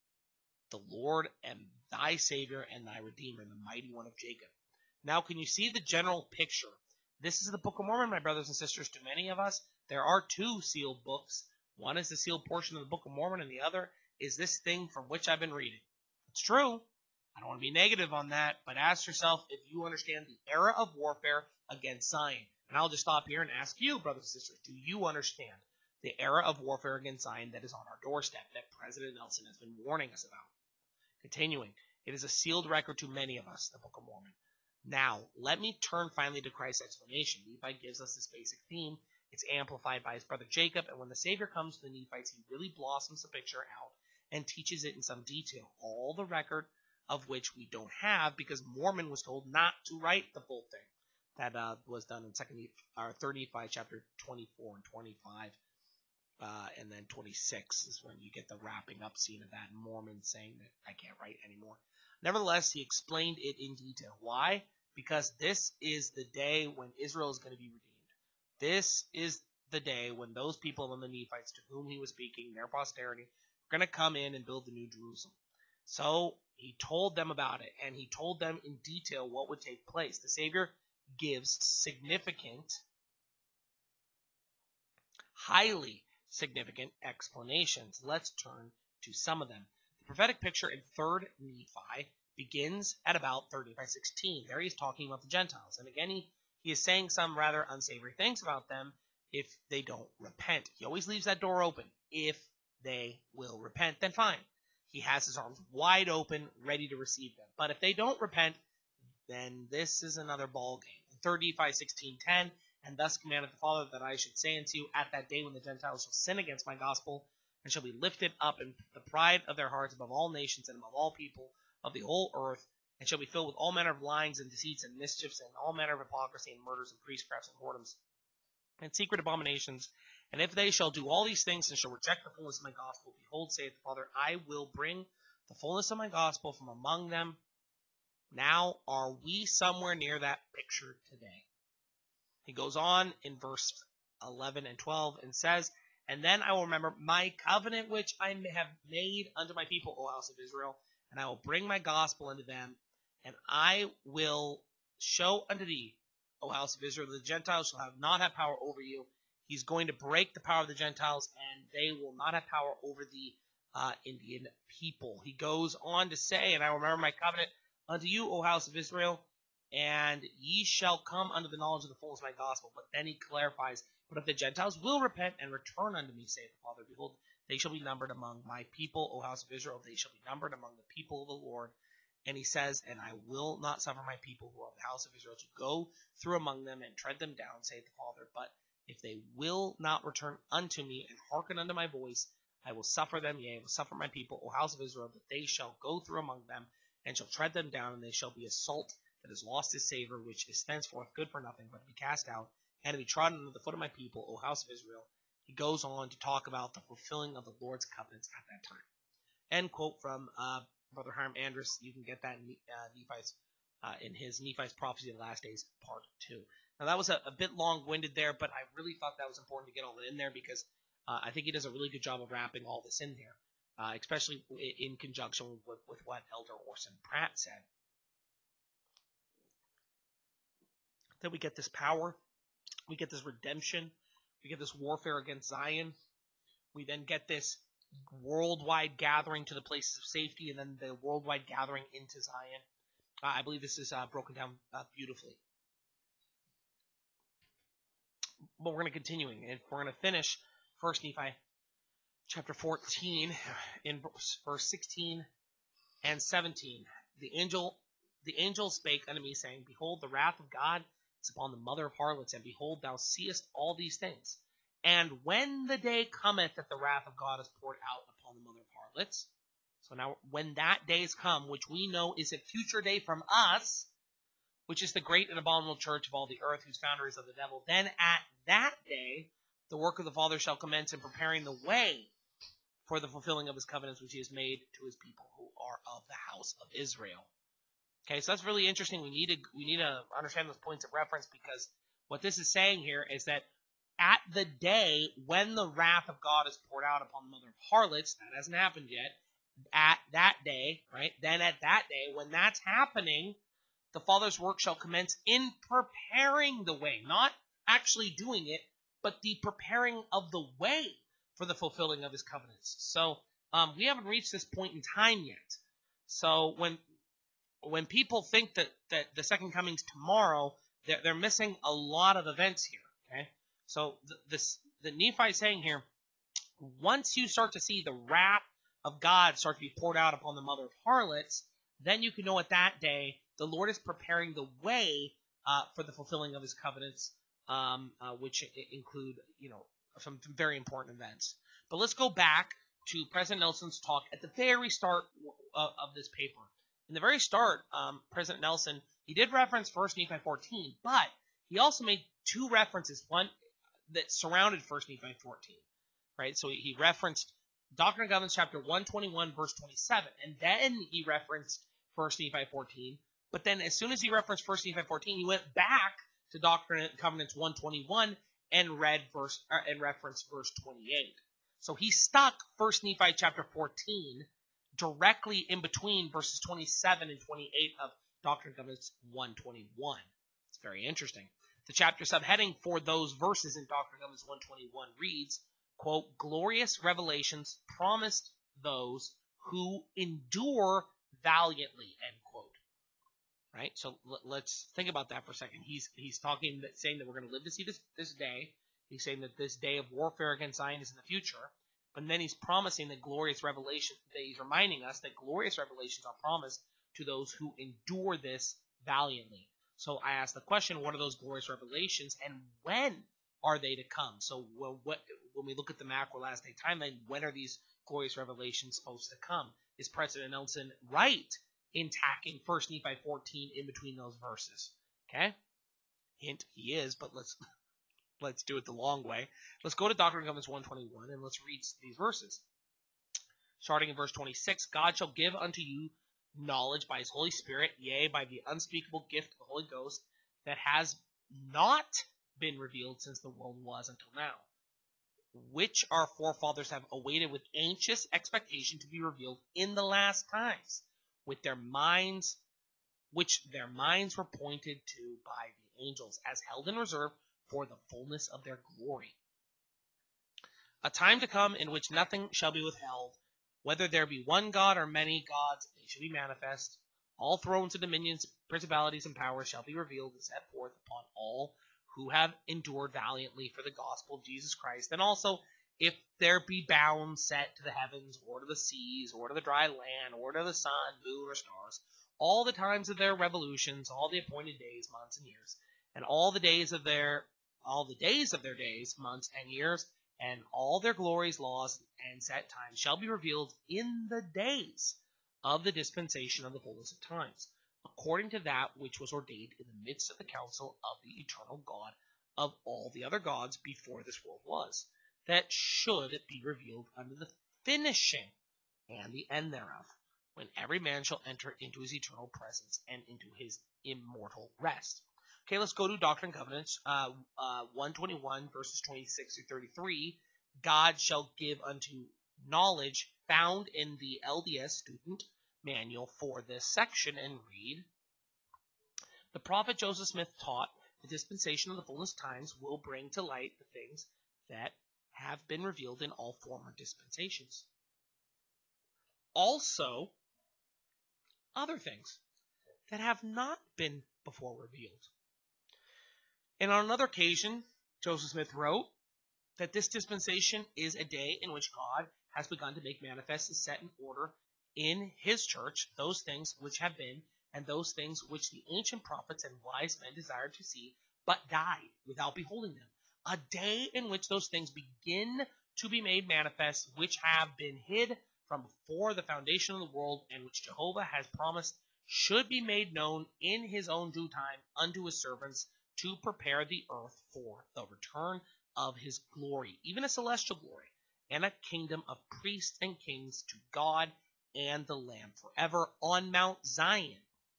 the Lord, am thy Savior and thy Redeemer, the mighty one of Jacob. Now, can you see the general picture? This is the Book of Mormon, my brothers and sisters. To many of us, there are two sealed books. One is the sealed portion of the Book of Mormon, and the other is this thing from which I've been reading. It's true. I don't want to be negative on that, but ask yourself if you understand the era of warfare against Zion. And I'll just stop here and ask you, brothers and sisters, do you understand the era of warfare against Zion that is on our doorstep, that President Nelson has been warning us about? Continuing, it is a sealed record to many of us, the Book of Mormon. Now, let me turn finally to Christ's explanation. Nephi gives us this basic theme. It's amplified by his brother Jacob, and when the Savior comes to the Nephites, he really blossoms the picture out and teaches it in some detail, all the record of which we don't have because Mormon was told not to write the full thing. That uh, was done in second or third Nephi chapter twenty-four and twenty-five, uh, and then twenty-six is when you get the wrapping up scene of that Mormon saying that I can't write anymore. Nevertheless, he explained it in detail. Why? Because this is the day when Israel is going to be redeemed. This is the day when those people in the Nephites to whom he was speaking, their posterity, are going to come in and build the New Jerusalem. So he told them about it, and he told them in detail what would take place. The Savior gives significant, highly significant explanations. Let's turn to some of them. The prophetic picture in third Nephi begins at about third Nephi sixteen. There he's talking about the Gentiles. And again, he, he is saying some rather unsavory things about them if they don't repent. He always leaves that door open. If they will repent, then fine. He has his arms wide open, ready to receive them. But if they don't repent, then this is another ball game. In third Nephi sixteen ten, and thus commandeth the Father that I should say unto you, at that day when the Gentiles shall sin against my gospel, and shall be lifted up in the pride of their hearts above all nations and above all people of the whole earth, and shall be filled with all manner of lyings and deceits and mischiefs and all manner of hypocrisy and murders and priestcrafts and whoredoms and secret abominations. And if they shall do all these things and shall reject the fullness of my gospel, behold, saith the Father, I will bring the fullness of my gospel from among them. Now, are we somewhere near that picture today? He goes on in verse eleven and twelve and says, And then I will remember my covenant which I have made unto my people, O house of Israel, and I will bring my gospel unto them, and I will show unto thee, O house of Israel, the Gentiles shall have not have power over you. He's going to break the power of the Gentiles, and they will not have power over the uh, Indian people. He goes on to say, and I will remember my covenant unto you, O house of Israel, and ye shall come unto the knowledge of the fullness of my gospel. But then he clarifies, but if the Gentiles will repent and return unto me, saith the Father, behold, they shall be numbered among my people, O house of Israel. They shall be numbered among the people of the Lord. And he says, and I will not suffer my people who are of the house of Israel to go through among them and tread them down, saith the Father. But if they will not return unto me and hearken unto my voice, I will suffer them, yea, I will suffer my people, O house of Israel, that they shall go through among them and shall tread them down, and they shall be a salt that has lost his savor, which is thenceforth good for nothing, but to be cast out, and to be trodden under the foot of my people, O house of Israel. He goes on to talk about the fulfilling of the Lord's covenants at that time. End quote from uh, Brother Hiram Andrus. You can get that in uh, Nephi's, uh, in his Nephi's Prophecy of the Last Days, Part two. Now, that was a, a bit long-winded there, but I really thought that was important to get all that in there because uh, I think he does a really good job of wrapping all this in there, uh, especially in conjunction with, with what Elder Orson Pratt said. That we get this power, we get this redemption, we get this warfare against Zion, we then get this worldwide gathering to the places of safety, and then the worldwide gathering into Zion. Uh, I believe this is uh, broken down uh, beautifully. But we're going to continue, and we're going to finish First Nephi chapter fourteen in verse sixteen and seventeen. The angel, the angel spake unto me, saying, Behold, the wrath of God is upon the mother of harlots, and behold, thou seest all these things. And when the day cometh that the wrath of God is poured out upon the mother of harlots, so now when that day is come, which we know is a future day from us, which is the great and abominable church of all the earth, whose founder is of the devil, then at that day the work of the Father shall commence in preparing the way for the fulfilling of his covenants which he has made to his people who are of the house of Israel. Okay, so that's really interesting. We need to we need to understand those points of reference, because what this is saying here is that at the day when the wrath of God is poured out upon the mother of harlots, that hasn't happened yet, at that day, right, then at that day, when that's happening, the Father's work shall commence in preparing the way, not actually doing it, but the preparing of the way for the fulfilling of his covenants. So um, we haven't reached this point in time yet. So when when people think that, that the second coming's tomorrow, they're, they're missing a lot of events here. Okay, so the, this the Nephi saying here, once you start to see the wrath of God start to be poured out upon the mother of harlots, then you can know at that day the Lord is preparing the way uh, for the fulfilling of his covenants, um, uh, which include, you know, some very important events. But let's go back to President Nelson's talk at the very start of, of this paper. In the very start, um, President Nelson, he did reference First Nephi fourteen, but he also made two references, one that surrounded First Nephi fourteen, right? So he referenced Doctrine and Covenants chapter one twenty-one, verse twenty-seven, and then he referenced First Nephi fourteen. But then as soon as he referenced First Nephi fourteen, he went back to Doctrine and Covenants one twenty-one and read verse uh, and referenced verse twenty-eight. So he stuck First Nephi chapter fourteen directly in between verses twenty-seven and twenty-eight of Doctrine and Covenants one twenty-one. It's very interesting. The chapter subheading for those verses in Doctrine and Covenants one twenty-one reads, quote, glorious revelations promised those who endure valiantly, end quote. Right? So l- let's think about that for a second. He's he's talking, that, saying that we're going to live to see this, this day. He's saying that this day of warfare against Zion is in the future. But then he's promising that glorious revelation, that he's reminding us that glorious revelations are promised to those who endure this valiantly. So I ask the question, what are those glorious revelations, and when are they to come? So well, what, when we look at the macro last day timeline, when are these glorious revelations supposed to come? Is President Nelson right in tacking First Nephi fourteen in between those verses? Okay? Hint, he is, but let's let's do it the long way. Let's go to Doctrine and Covenants one twenty-one and let's read these verses. Starting in verse twenty-six, God shall give unto you knowledge by his Holy Spirit, yea, by the unspeakable gift of the Holy Ghost, that has not been revealed since the world was until now. which our forefathers have awaited with anxious expectation to be revealed in the last times, with their minds, which their minds were pointed to by the angels, as held in reserve for the fullness of their glory. A time to come in which nothing shall be withheld, whether there be one God or many gods, they shall be manifest. All thrones and dominions, principalities and powers shall be revealed and set forth upon all who have endured valiantly for the gospel of Jesus Christ. And also, if there be bounds set to the heavens, or to the seas, or to the dry land, or to the sun, moon, or stars, all the times of their revolutions, all the appointed days, months, and years, and all the days of their all the days of their days, months, and years, and all their glories, laws, and set times shall be revealed in the days of the dispensation of the fullness of times, according to that which was ordained in the midst of the counsel of the eternal God of all the other gods before this world was, that should be revealed unto the finishing and the end thereof, when every man shall enter into his eternal presence and into his immortal rest. Okay, let's go to Doctrine and Covenants, uh, uh, one twenty-one, verses twenty-six through thirty-three. God shall give unto knowledge found in the L D S student manual for this section, and read, the prophet Joseph Smith taught the dispensation of the fullness times will bring to light the things that have been revealed in all former dispensations. Also, other things that have not been before revealed. And on another occasion, Joseph Smith wrote that this dispensation is a day in which God has begun to make manifest and set in order in his church those things which have been, and those things which the ancient prophets and wise men desired to see, but died without beholding them. A day in which those things begin to be made manifest, which have been hid from before the foundation of the world, and which Jehovah has promised should be made known in his own due time unto his servants, to prepare the earth for the return of his glory, even a celestial glory, and a kingdom of priests and kings to God and the Lamb forever on Mount Zion.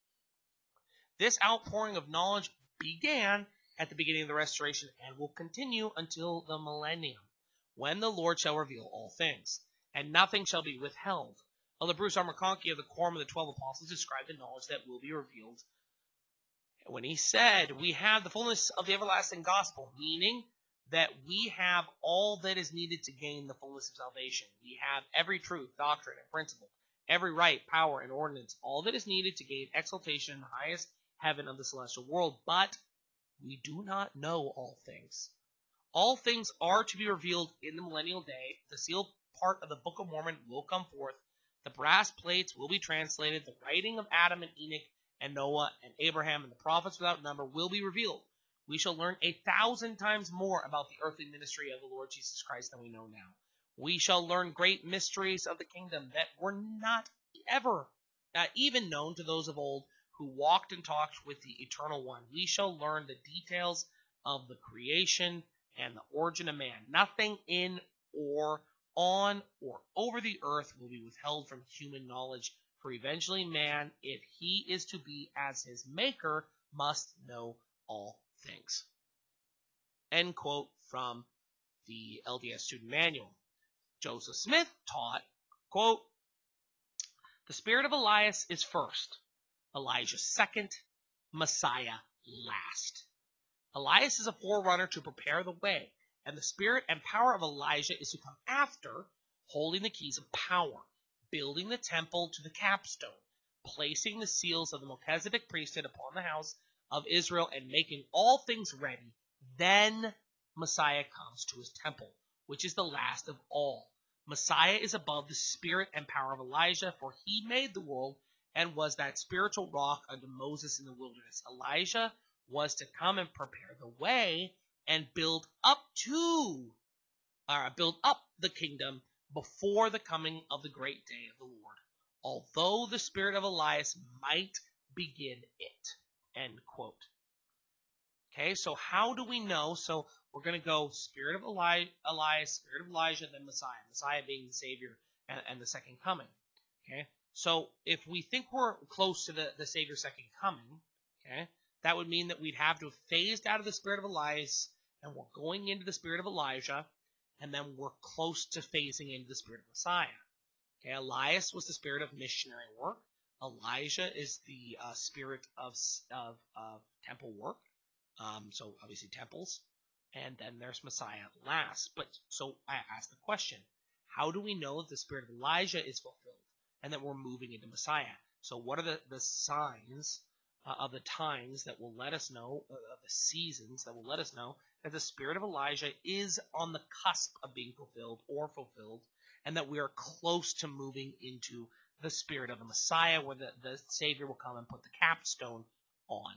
This outpouring of knowledge began at the beginning of the restoration and will continue until the millennium, when the Lord shall reveal all things, and nothing shall be withheld. Elder Bruce R. McConkie of the Quorum of the Twelve Apostles described the knowledge that will be revealed when he said, we have the fullness of the everlasting gospel, meaning that we have all that is needed to gain the fullness of salvation. We have every truth, doctrine, and principle, every right, power, and ordinance, all that is needed to gain exaltation in the highest heaven of the celestial world. But we do not know all things. All things are to be revealed in the millennial day. The sealed part of the Book of Mormon will come forth. The brass plates will be translated. The writing of Adam and Enoch and Noah and Abraham and the prophets without number will be revealed. We shall learn a thousand times more about the earthly ministry of the Lord Jesus Christ than we know now. We shall learn great mysteries of the kingdom that were not ever uh, even known to those of old who walked and talked with the Eternal One. We shall learn the details of the creation and the origin of man. Nothing in or on or over the earth will be withheld from human knowledge, for eventually man, if he is to be as his maker, must know all things. End quote from the L D S Student Manual. Joseph Smith taught, quote, the spirit of Elias is first, Elijah second, Messiah last. Elias is a forerunner to prepare the way, and the spirit and power of Elijah is to come after, holding the keys of power, building the temple to the capstone, placing the seals of the Melchizedek priesthood upon the house of Israel, and making all things ready. Then Messiah comes to his temple, which is the last of all. Messiah is above the spirit and power of Elijah, for he made the world and was that spiritual rock unto Moses in the wilderness. Elijah was to come and prepare the way and build up to, or build up the kingdom before the coming of the great day of the Lord, although the spirit of Elias might begin it. End quote. Okay, so how do we know? So we're going to go spirit of Eli- Elias, spirit of Elijah, then Messiah. Messiah being the Savior and, and the second coming. Okay, so if we think we're close to the, the Savior's second coming, okay, that would mean that we'd have to have phased out of the spirit of Elias, and we're going into the spirit of Elijah. and then we're close to phasing into the spirit of Messiah. Okay, Elias was the spirit of missionary work. Elijah is the uh, spirit of, of, of temple work. Um, so obviously temples. And then there's Messiah last. But so I asked the question, how do we know that the spirit of Elijah is fulfilled and that we're moving into Messiah? So what are the, the signs uh, of the times that will let us know, uh, of the seasons that will let us know that the spirit of Elijah is on the cusp of being fulfilled or fulfilled, and that we are close to moving into the spirit of the Messiah, where the, the Savior will come and put the capstone on.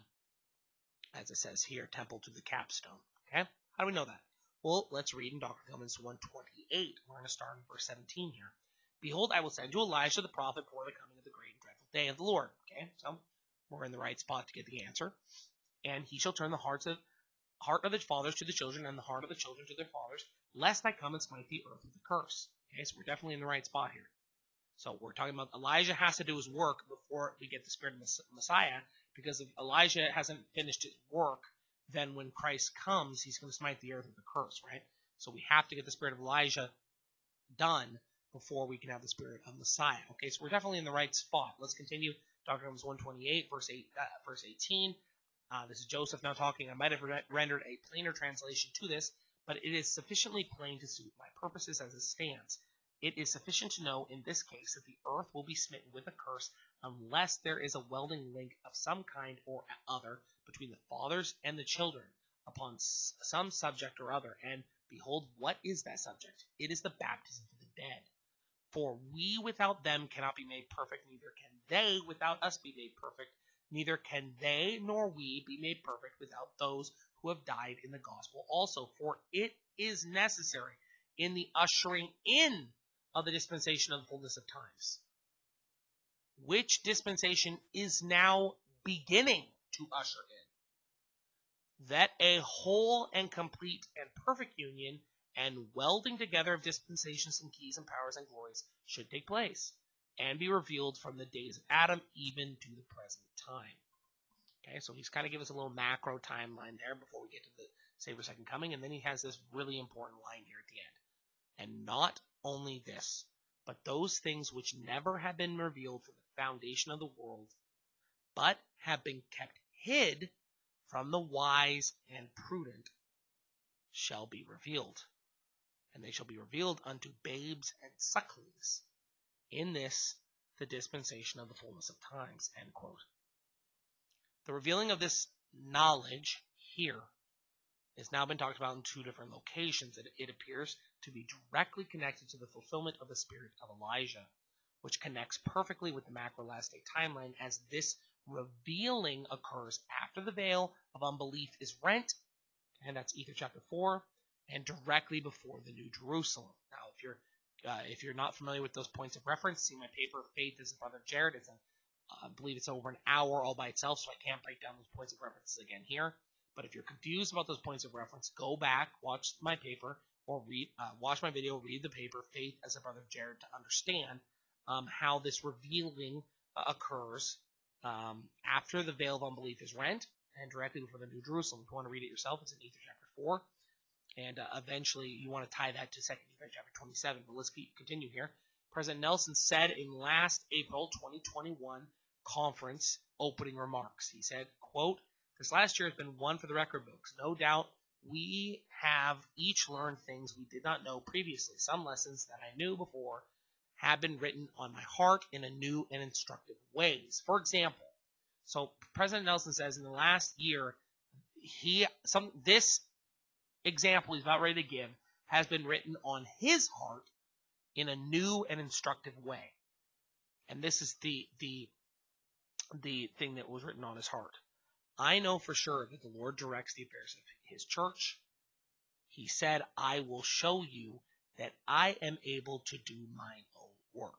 As it says here, temple to the capstone. Okay? How do we know that? Well, let's read in Doctrine and Covenants one twenty-eight. We're going to start in verse seventeen here. Behold, I will send you Elijah the prophet before the coming of the great and dreadful day of the Lord. Okay? So we're in the right spot to get the answer. And he shall turn the hearts of heart of the fathers to the children, and the heart of the children to their fathers, lest I come and smite the earth with a curse. Okay, so we're definitely in the right spot here. So we're talking about Elijah has to do his work before we get the spirit of Messiah, because if Elijah hasn't finished his work, then when Christ comes, he's going to smite the earth with a curse, right? So we have to get the spirit of Elijah done before we can have the spirit of Messiah. Okay, so we're definitely in the right spot. Let's continue. Doctrine and Covenants one twenty-eight, verse eight, uh, verse eighteen. Uh, this is Joseph now talking. I might have re- rendered a plainer translation to this, but it is sufficiently plain to suit my purposes as it stands. It is sufficient to know in this case that the earth will be smitten with a curse unless there is a welding link of some kind or other between the fathers and the children upon s- some subject or other. And behold, what is that subject? It is the baptism for the dead. For we without them cannot be made perfect, neither can they without us be made perfect. Neither can they nor we be made perfect without those who have died in the gospel also. For it is necessary in the ushering in of the dispensation of the fullness of times, which dispensation is now beginning to usher in, that a whole and complete and perfect union and welding together of dispensations and keys and powers and glories should take place, and be revealed from the days of Adam even to the present time. Okay, so he's kind of give us a little macro timeline there before we get to the Savior's second coming, and then he has this really important line here at the end. And not only this, but those things which never have been revealed from the foundation of the world, but have been kept hid from the wise and prudent, shall be revealed. And they shall be revealed unto babes and sucklings. In this, the dispensation of the fullness of times. End quote. The revealing of this knowledge here has now been talked about in two different locations. It, it appears to be directly connected to the fulfillment of the spirit of Elijah, which connects perfectly with the macro last day timeline, as this revealing occurs after the veil of unbelief is rent, and that's Ether chapter four, and directly before the New Jerusalem. Now, if you're uh, if you're not familiar with those points of reference, see my paper, Faith as a Brother of Jared. It's a, uh, I believe it's over an hour all by itself, so I can't break down those points of reference again here. But if you're confused about those points of reference, go back, watch my paper, or read, uh, watch my video, read the paper, Faith as a Brother of Jared, to understand um, how this revealing uh, occurs um, after the veil of unbelief is rent and directly before the New Jerusalem. If you want to read it yourself, it's in Ether chapter four. And uh, eventually you want to tie that to Second Nephi chapter twenty-seven. But let's keep, continue here. President Nelson said in last April twenty twenty-one conference opening remarks, he said, quote, "This last year has been one for the record books. No doubt we have each learned things we did not know previously. Some lessons that I knew before have been written on my heart in a new and instructive ways." For example, so President Nelson says in the last year, he some this example he's about ready to give has been written on his heart in a new and instructive way. And this is the the the thing that was written on his heart. "I know for sure that the Lord directs the affairs of his church. He said, I will show you that I am able to do mine own work."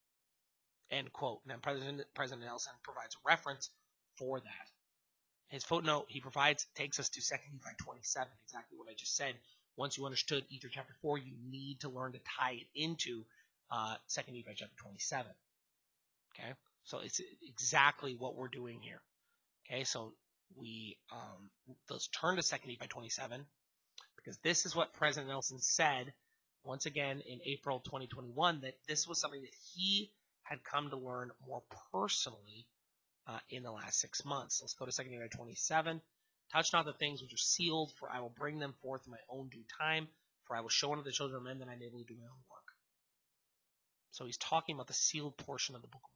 End quote. Now, President, President Nelson provides a reference for that. His footnote he provides takes us to Second Nephi twenty-seven, exactly what I just said. Once you understood Ether chapter four, you need to learn to tie it into uh, Second Nephi chapter twenty-seven. Okay, so it's exactly what we're doing here. Okay, so we um, let's turn to Second Nephi twenty-seven, Because this is what President Nelson said once again in April twenty twenty-one, that this was something that he had come to learn more personally uh, in the last six months. Let's go to Second Nephi twenty-seven. Touch not the things which are sealed, for I will bring them forth in my own due time, for I will show unto the children of men that I am able to do my own work. So he's talking about the sealed portion of the Book of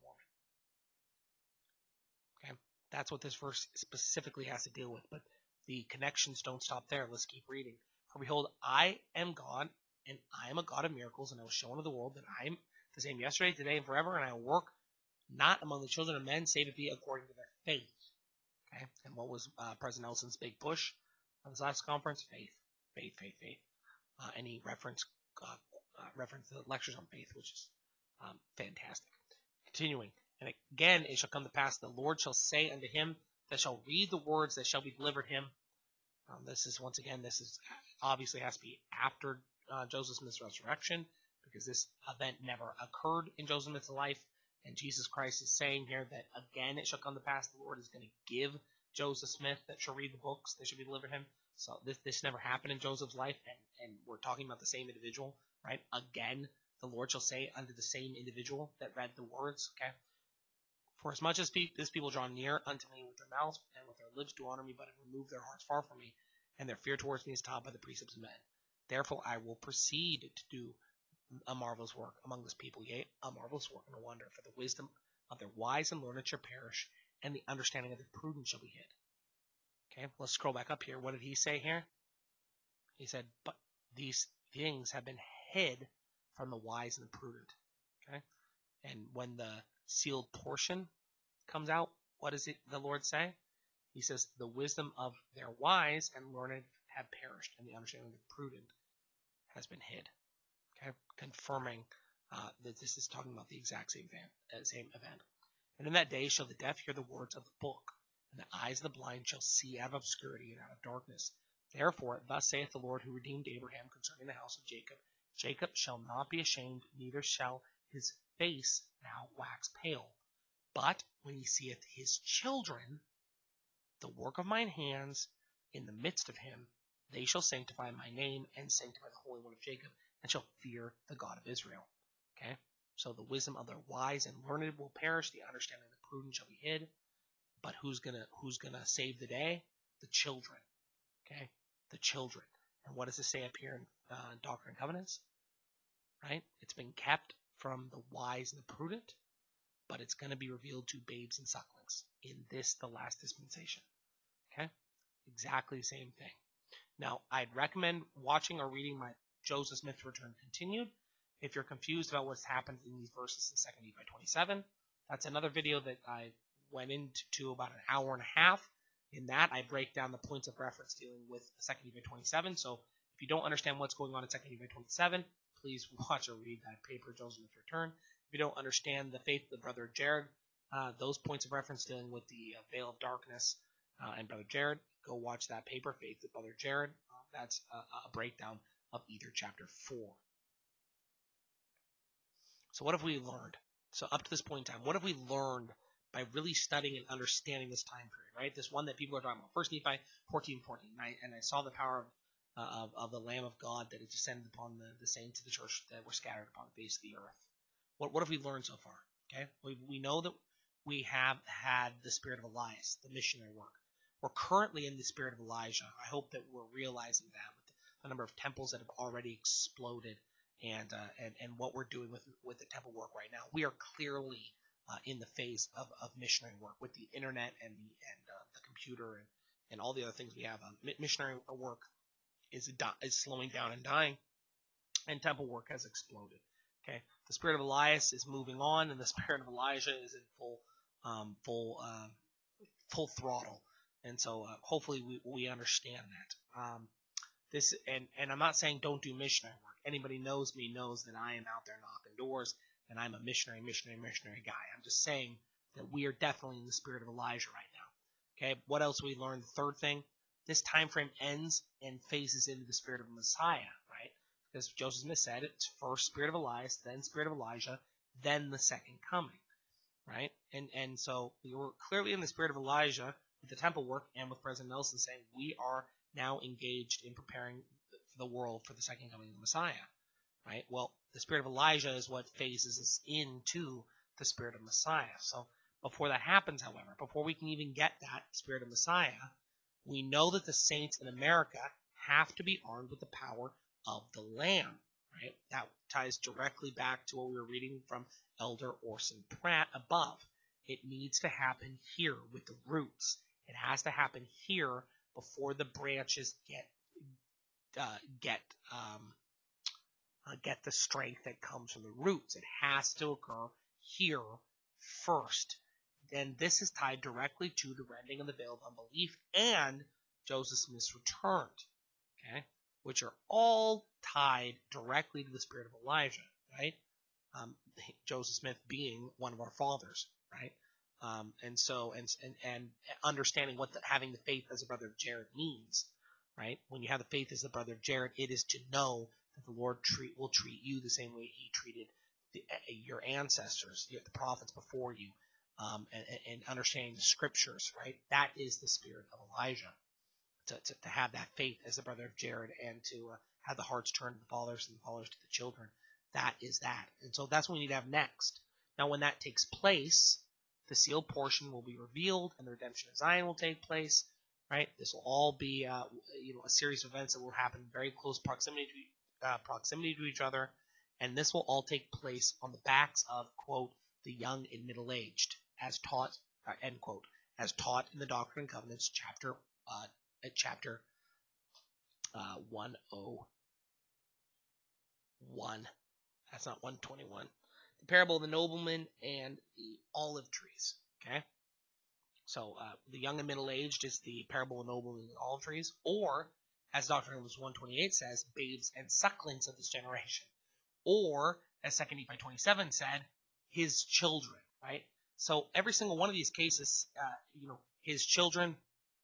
Mormon. Okay, that's what this verse specifically has to deal with, but the connections don't stop there. Let's keep reading. For behold, I am God, and I am a God of miracles, and I will show unto the world that I am the same yesterday, today, and forever, and I will work not among the children of men, save it be according to their faith. Okay, and what was uh, President Nelson's big push on his last conference? Faith, faith, faith, faith. Uh, and he referenced uh, uh, referenced the lectures on faith, which is um, fantastic. Continuing, and again it shall come to pass, the Lord shall say unto him that shall read the words that shall be delivered him. Um, this is, once again, this is obviously has to be after uh, Joseph Smith's resurrection, because this event never occurred in Joseph Smith's life. And Jesus Christ is saying here that again it shall come to pass, the Lord is going to give Joseph Smith that shall read the books that shall be delivered him. So this this never happened in Joseph's life, and, and we're talking about the same individual, right? Again, the Lord shall say unto the same individual that read the words, okay? For as much as pe- this people draw near unto me with their mouths and with their lips do honor me, but have removed their hearts far from me, and their fear towards me is taught by the precepts of men. Therefore I will proceed to do a marvelous work among this people, yea, a marvelous work and a wonder, for the wisdom of their wise and learned shall perish, and the understanding of their prudence shall be hid. Okay, let's scroll back up here. What did he say here? He said, but these things have been hid from the wise and the prudent. Okay, and when the sealed portion comes out, what does it, the Lord say? He says, the wisdom of their wise and learned have perished, and the understanding of the prudent has been hid. Okay, confirming uh, that this is talking about the exact same event, uh, same event. And in that day shall the deaf hear the words of the book, and the eyes of the blind shall see out of obscurity and out of darkness. Therefore, thus saith the Lord who redeemed Abraham concerning the house of Jacob, Jacob shall not be ashamed, neither shall his face now wax pale. But when he seeth his children, the work of mine hands, in the midst of him, they shall sanctify my name and sanctify the Holy One of Jacob, and shall fear the God of Israel. Okay? So the wisdom of the wise and learned will perish, the understanding of the prudent shall be hid. But who's gonna who's gonna save the day? The children. Okay? The children. And what does it say up here in uh, Doctrine and Covenants? Right? It's been kept from the wise and the prudent, but it's going to be revealed to babes and sucklings in this, the last dispensation. Okay? Exactly the same thing. Now, I'd recommend watching or reading my Joseph Smith Return Continued. If you're confused about what's happened in these verses in Second Nephi twenty-seven, that's another video that I went into about an hour and a half. In that, I break down the points of reference dealing with Second Nephi twenty-seven. So if you don't understand what's going on in Second Nephi twenty-seven, please watch or read that paper, Joseph Smith Return. If you don't understand the faith of the Brother Jared, uh, those points of reference dealing with the uh, Veil of Darkness uh, and Brother Jared, go watch that paper, Faith of Brother Jared. Uh, that's a, a breakdown of either chapter four. So what have we learned? So up to this point in time, what have we learned by really studying and understanding this time period, right? This one that people are talking about, First Nephi fourteen fourteen, and I, and I saw the power of, uh, of, of the Lamb of God that has descended upon the, the saints of the church that were scattered upon the face of the earth. What, what have we learned so far? Okay, we, we know that we have had the spirit of Elias, the missionary work. We're currently in the spirit of Elijah. I hope that we're realizing that with the number of temples that have already exploded and uh, and, and what we're doing with, with the temple work right now. We are clearly uh, in the phase of, of missionary work with the internet and the and uh, the computer and, and all the other things we have. Um, missionary work is is slowing down and dying, and temple work has exploded. Okay, the spirit of Elias is moving on, and the spirit of Elijah is in full um, full uh, full throttle. And so uh, hopefully we, we understand that. Um, this and, and I'm not saying don't do missionary work. Anybody knows me knows that I am out there knocking doors, and I'm a missionary, missionary, missionary guy. I'm just saying that we are definitely in the spirit of Elijah right now. Okay, what else we learned? The third thing, this time frame ends and phases into the spirit of Messiah, right? Because Joseph Smith said it's first spirit of Elias, then spirit of Elijah, then the second coming, right? And and so we were clearly in the spirit of Elijah with the temple work and with President Nelson saying we are now engaged in preparing for the world for the second coming of the Messiah, right? Well, the spirit of Elijah is what phases us into the spirit of Messiah. So before that happens, however, before we can even get that spirit of Messiah, we know that the saints in America have to be armed with the power of the Lamb, right? That ties directly back to what we were reading from Elder Orson Pratt above. It needs to happen here with the roots. It has to happen here before the branches get uh, get um, uh, get the strength that comes from the roots. It has to occur here first. And this is tied directly to the rending of the veil of unbelief and Joseph Smith's return, okay, which are all tied directly to the spirit of Elijah, right? Um, Joseph Smith being one of our fathers, right? Um, and so, and, and and understanding what the, having the faith as a brother of Jared means, right? When you have the faith as the brother of Jared, it is to know that the Lord treat will treat you the same way He treated the, uh, your ancestors, the prophets before you. Um, and, and understanding the scriptures, right? That is the spirit of Elijah, to, to, to have that faith as the brother of Jared and to uh, have the hearts turned to the fathers and the fathers to the children. That is that. And so that's what we need to have next. Now, when that takes place, the sealed portion will be revealed and the redemption of Zion will take place, right? This will all be, uh, you know, a series of events that will happen in very close proximity to, uh, proximity to each other. And this will all take place on the backs of, quote, the young and middle-aged, as taught, uh, end quote, as taught in the Doctrine and Covenants, chapter, uh, at chapter uh, one oh one. That's not one twenty-one. The parable of the nobleman and the olive trees. Okay, so uh, the young and middle-aged is the parable of the nobleman and the olive trees, or as Doctrine and Covenants one twenty-eight says, babes and sucklings of this generation, or as Second Nephi twenty-seven said, his children. Right. So every single one of these cases, uh, you know, his children,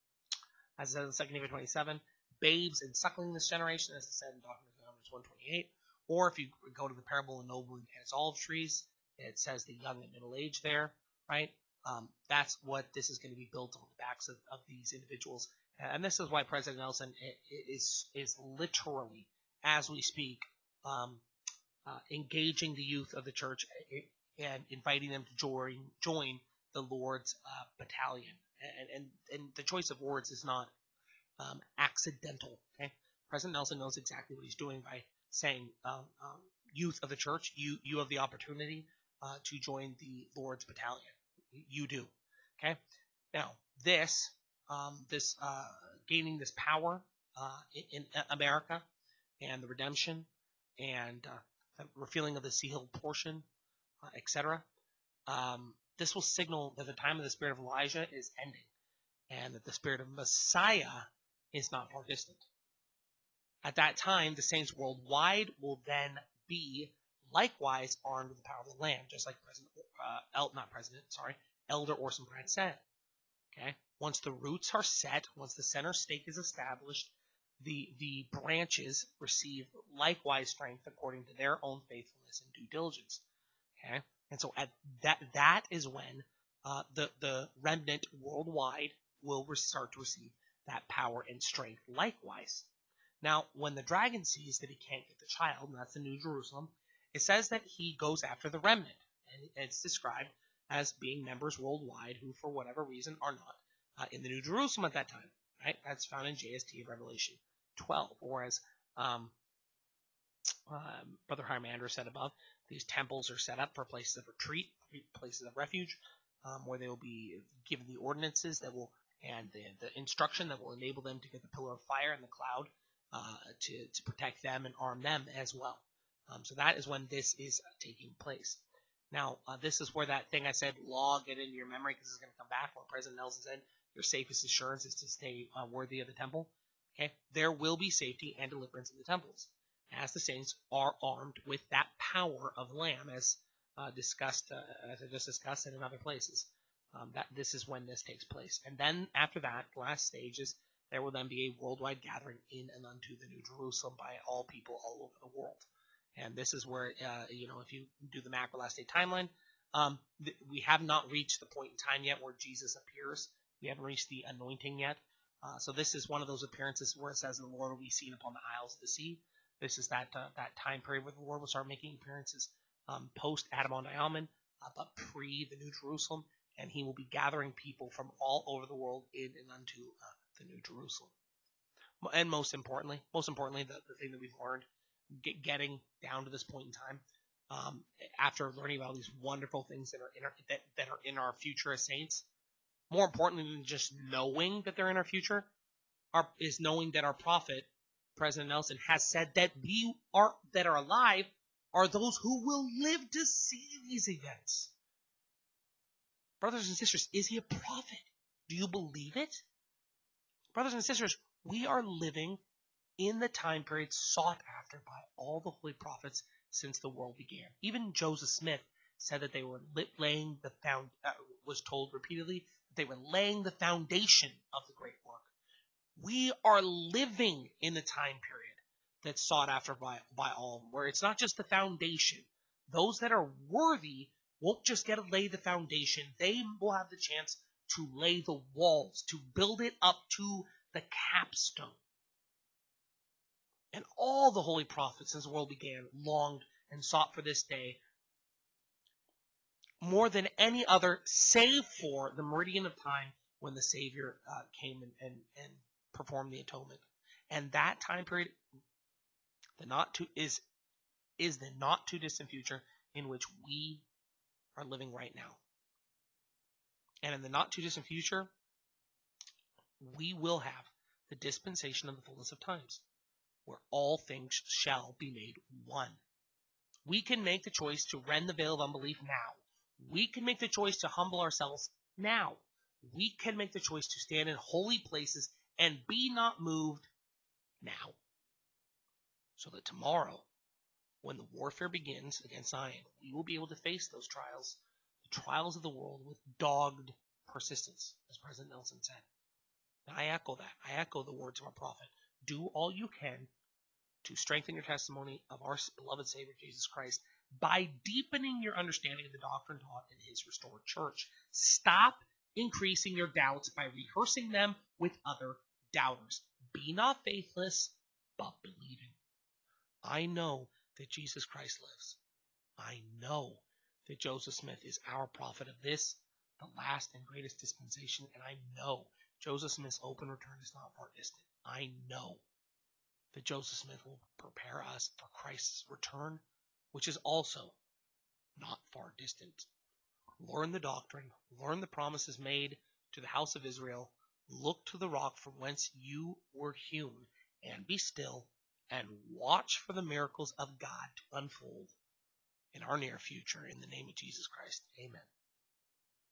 as it says in Second Nephi twenty-seven, babes and suckling this generation, as it said in Doctrine and Covenants one twenty-eight. Or if you go to the parable of the nobleman and his olive trees, it says the young and middle age there, right? Um, that's what this is going to be built on the backs of, of these individuals. And this is why President Nelson is is literally, as we speak, um, uh, engaging the youth of the church and inviting them to join join the Lord's uh, battalion. And, and and the choice of words is not um, accidental. Okay, President Nelson knows exactly what he's doing by saying, um, um, "Youth of the church, you you have the opportunity uh, to join the Lord's battalion. You do." Okay. Now this um, this uh, gaining this power uh, in, in America and the redemption and uh, the revealing of the sealed portion, uh, et cetera. Um, this will signal that the time of the spirit of Elijah is ending, and that the spirit of Messiah is not far distant. At that time, the saints worldwide will then be likewise armed with the power of the Lamb, just like President, uh, El, not President, sorry, Elder Orson Pratt said. Okay, once the roots are set, once the center stake is established, the the branches receive likewise strength according to their own faithfulness and due diligence. Okay, and so at that that is when uh, the the remnant worldwide will start to receive that power and strength likewise. Now, when the dragon sees that he can't get the child, and that's the New Jerusalem, it says that he goes after the remnant, and it's described as being members worldwide who, for whatever reason, are not uh, in the New Jerusalem at that time. Right? That's found in J S T of Revelation twelve, or as um, um, Brother Hymander said above, these temples are set up for places of retreat, places of refuge, um, where they will be given the ordinances that will and the, the instruction that will enable them to get the pillar of fire and the cloud uh, to to protect them and arm them as well. Um, so that is when this is uh, taking place. Now, uh, this is where that thing I said, log it into your memory because it's going to come back. Where President Nelson said, your safest assurance is to stay uh, worthy of the temple. Okay, there will be safety and deliverance in the temples, as the saints are armed with that power of the Lamb, as uh, discussed, uh, as I just discussed, and in other places. Um, that this is when this takes place, and then after that, last stage is there will then be a worldwide gathering in and unto the New Jerusalem by all people all over the world. And this is where, uh, you know, if you do the macro last day timeline, um, th- we have not reached the point in time yet where Jesus appears. We haven't reached the anointing yet. Uh, so this is one of those appearances where it says the Lord will be seen upon the isles of the sea. This is that uh, that time period where the Lord will start making appearances um, post Adam-on-Diamond, uh, but pre the New Jerusalem, and he will be gathering people from all over the world in and unto uh, the New Jerusalem. And most importantly, most importantly, the, the thing that we've learned, get, getting down to this point in time, um, after learning about all these wonderful things that are in our, that, that are in our future as saints, more importantly than just knowing that they're in our future, our, is knowing that our prophet, President Nelson, has said that we are that are alive are those who will live to see these events. Brothers and sisters, is he a prophet? Do you believe it? Brothers and sisters, we are living in the time period sought after by all the holy prophets since the world began. Even Joseph Smith said that they were laying the found uh, was told repeatedly that they were laying the foundation of the great work. We are living in the time period that's sought after by, by all, where it's not just the foundation. Those that are worthy won't just get to lay the foundation. They will have the chance to lay the walls, to build it up to the capstone. And all the holy prophets since the world began longed and sought for this day more than any other, save for the meridian of time when the Savior uh, came and, and, and performed the atonement. And that time period the not too, is, is the not too distant future in which we are living right now. And in the not too distant future, we will have the dispensation of the fullness of times, where all things shall be made one. We can make the choice to rend the veil of unbelief now. We can make the choice to humble ourselves now. We can make the choice to stand in holy places and be not moved now. So that tomorrow, when the warfare begins against Zion, we will be able to face those trials, the trials of the world, with dogged persistence, as President Nelson said. And I echo that. I echo the words of our prophet. Do all you can to strengthen your testimony of our beloved Savior Jesus Christ by deepening your understanding of the doctrine taught in his restored church. Stop increasing your doubts by rehearsing them with other doubters. Be not faithless, but believing. I know that Jesus Christ lives. I know that Joseph Smith is our prophet of this, the last and greatest dispensation, and I know Joseph Smith's open return is not far distant. I know that Joseph Smith will prepare us for Christ's return, which is also not far distant. Learn the doctrine, learn the promises made to the house of Israel, look to the rock from whence you were hewn, and be still, and watch for the miracles of God to unfold in our near future. In the name of Jesus Christ, amen.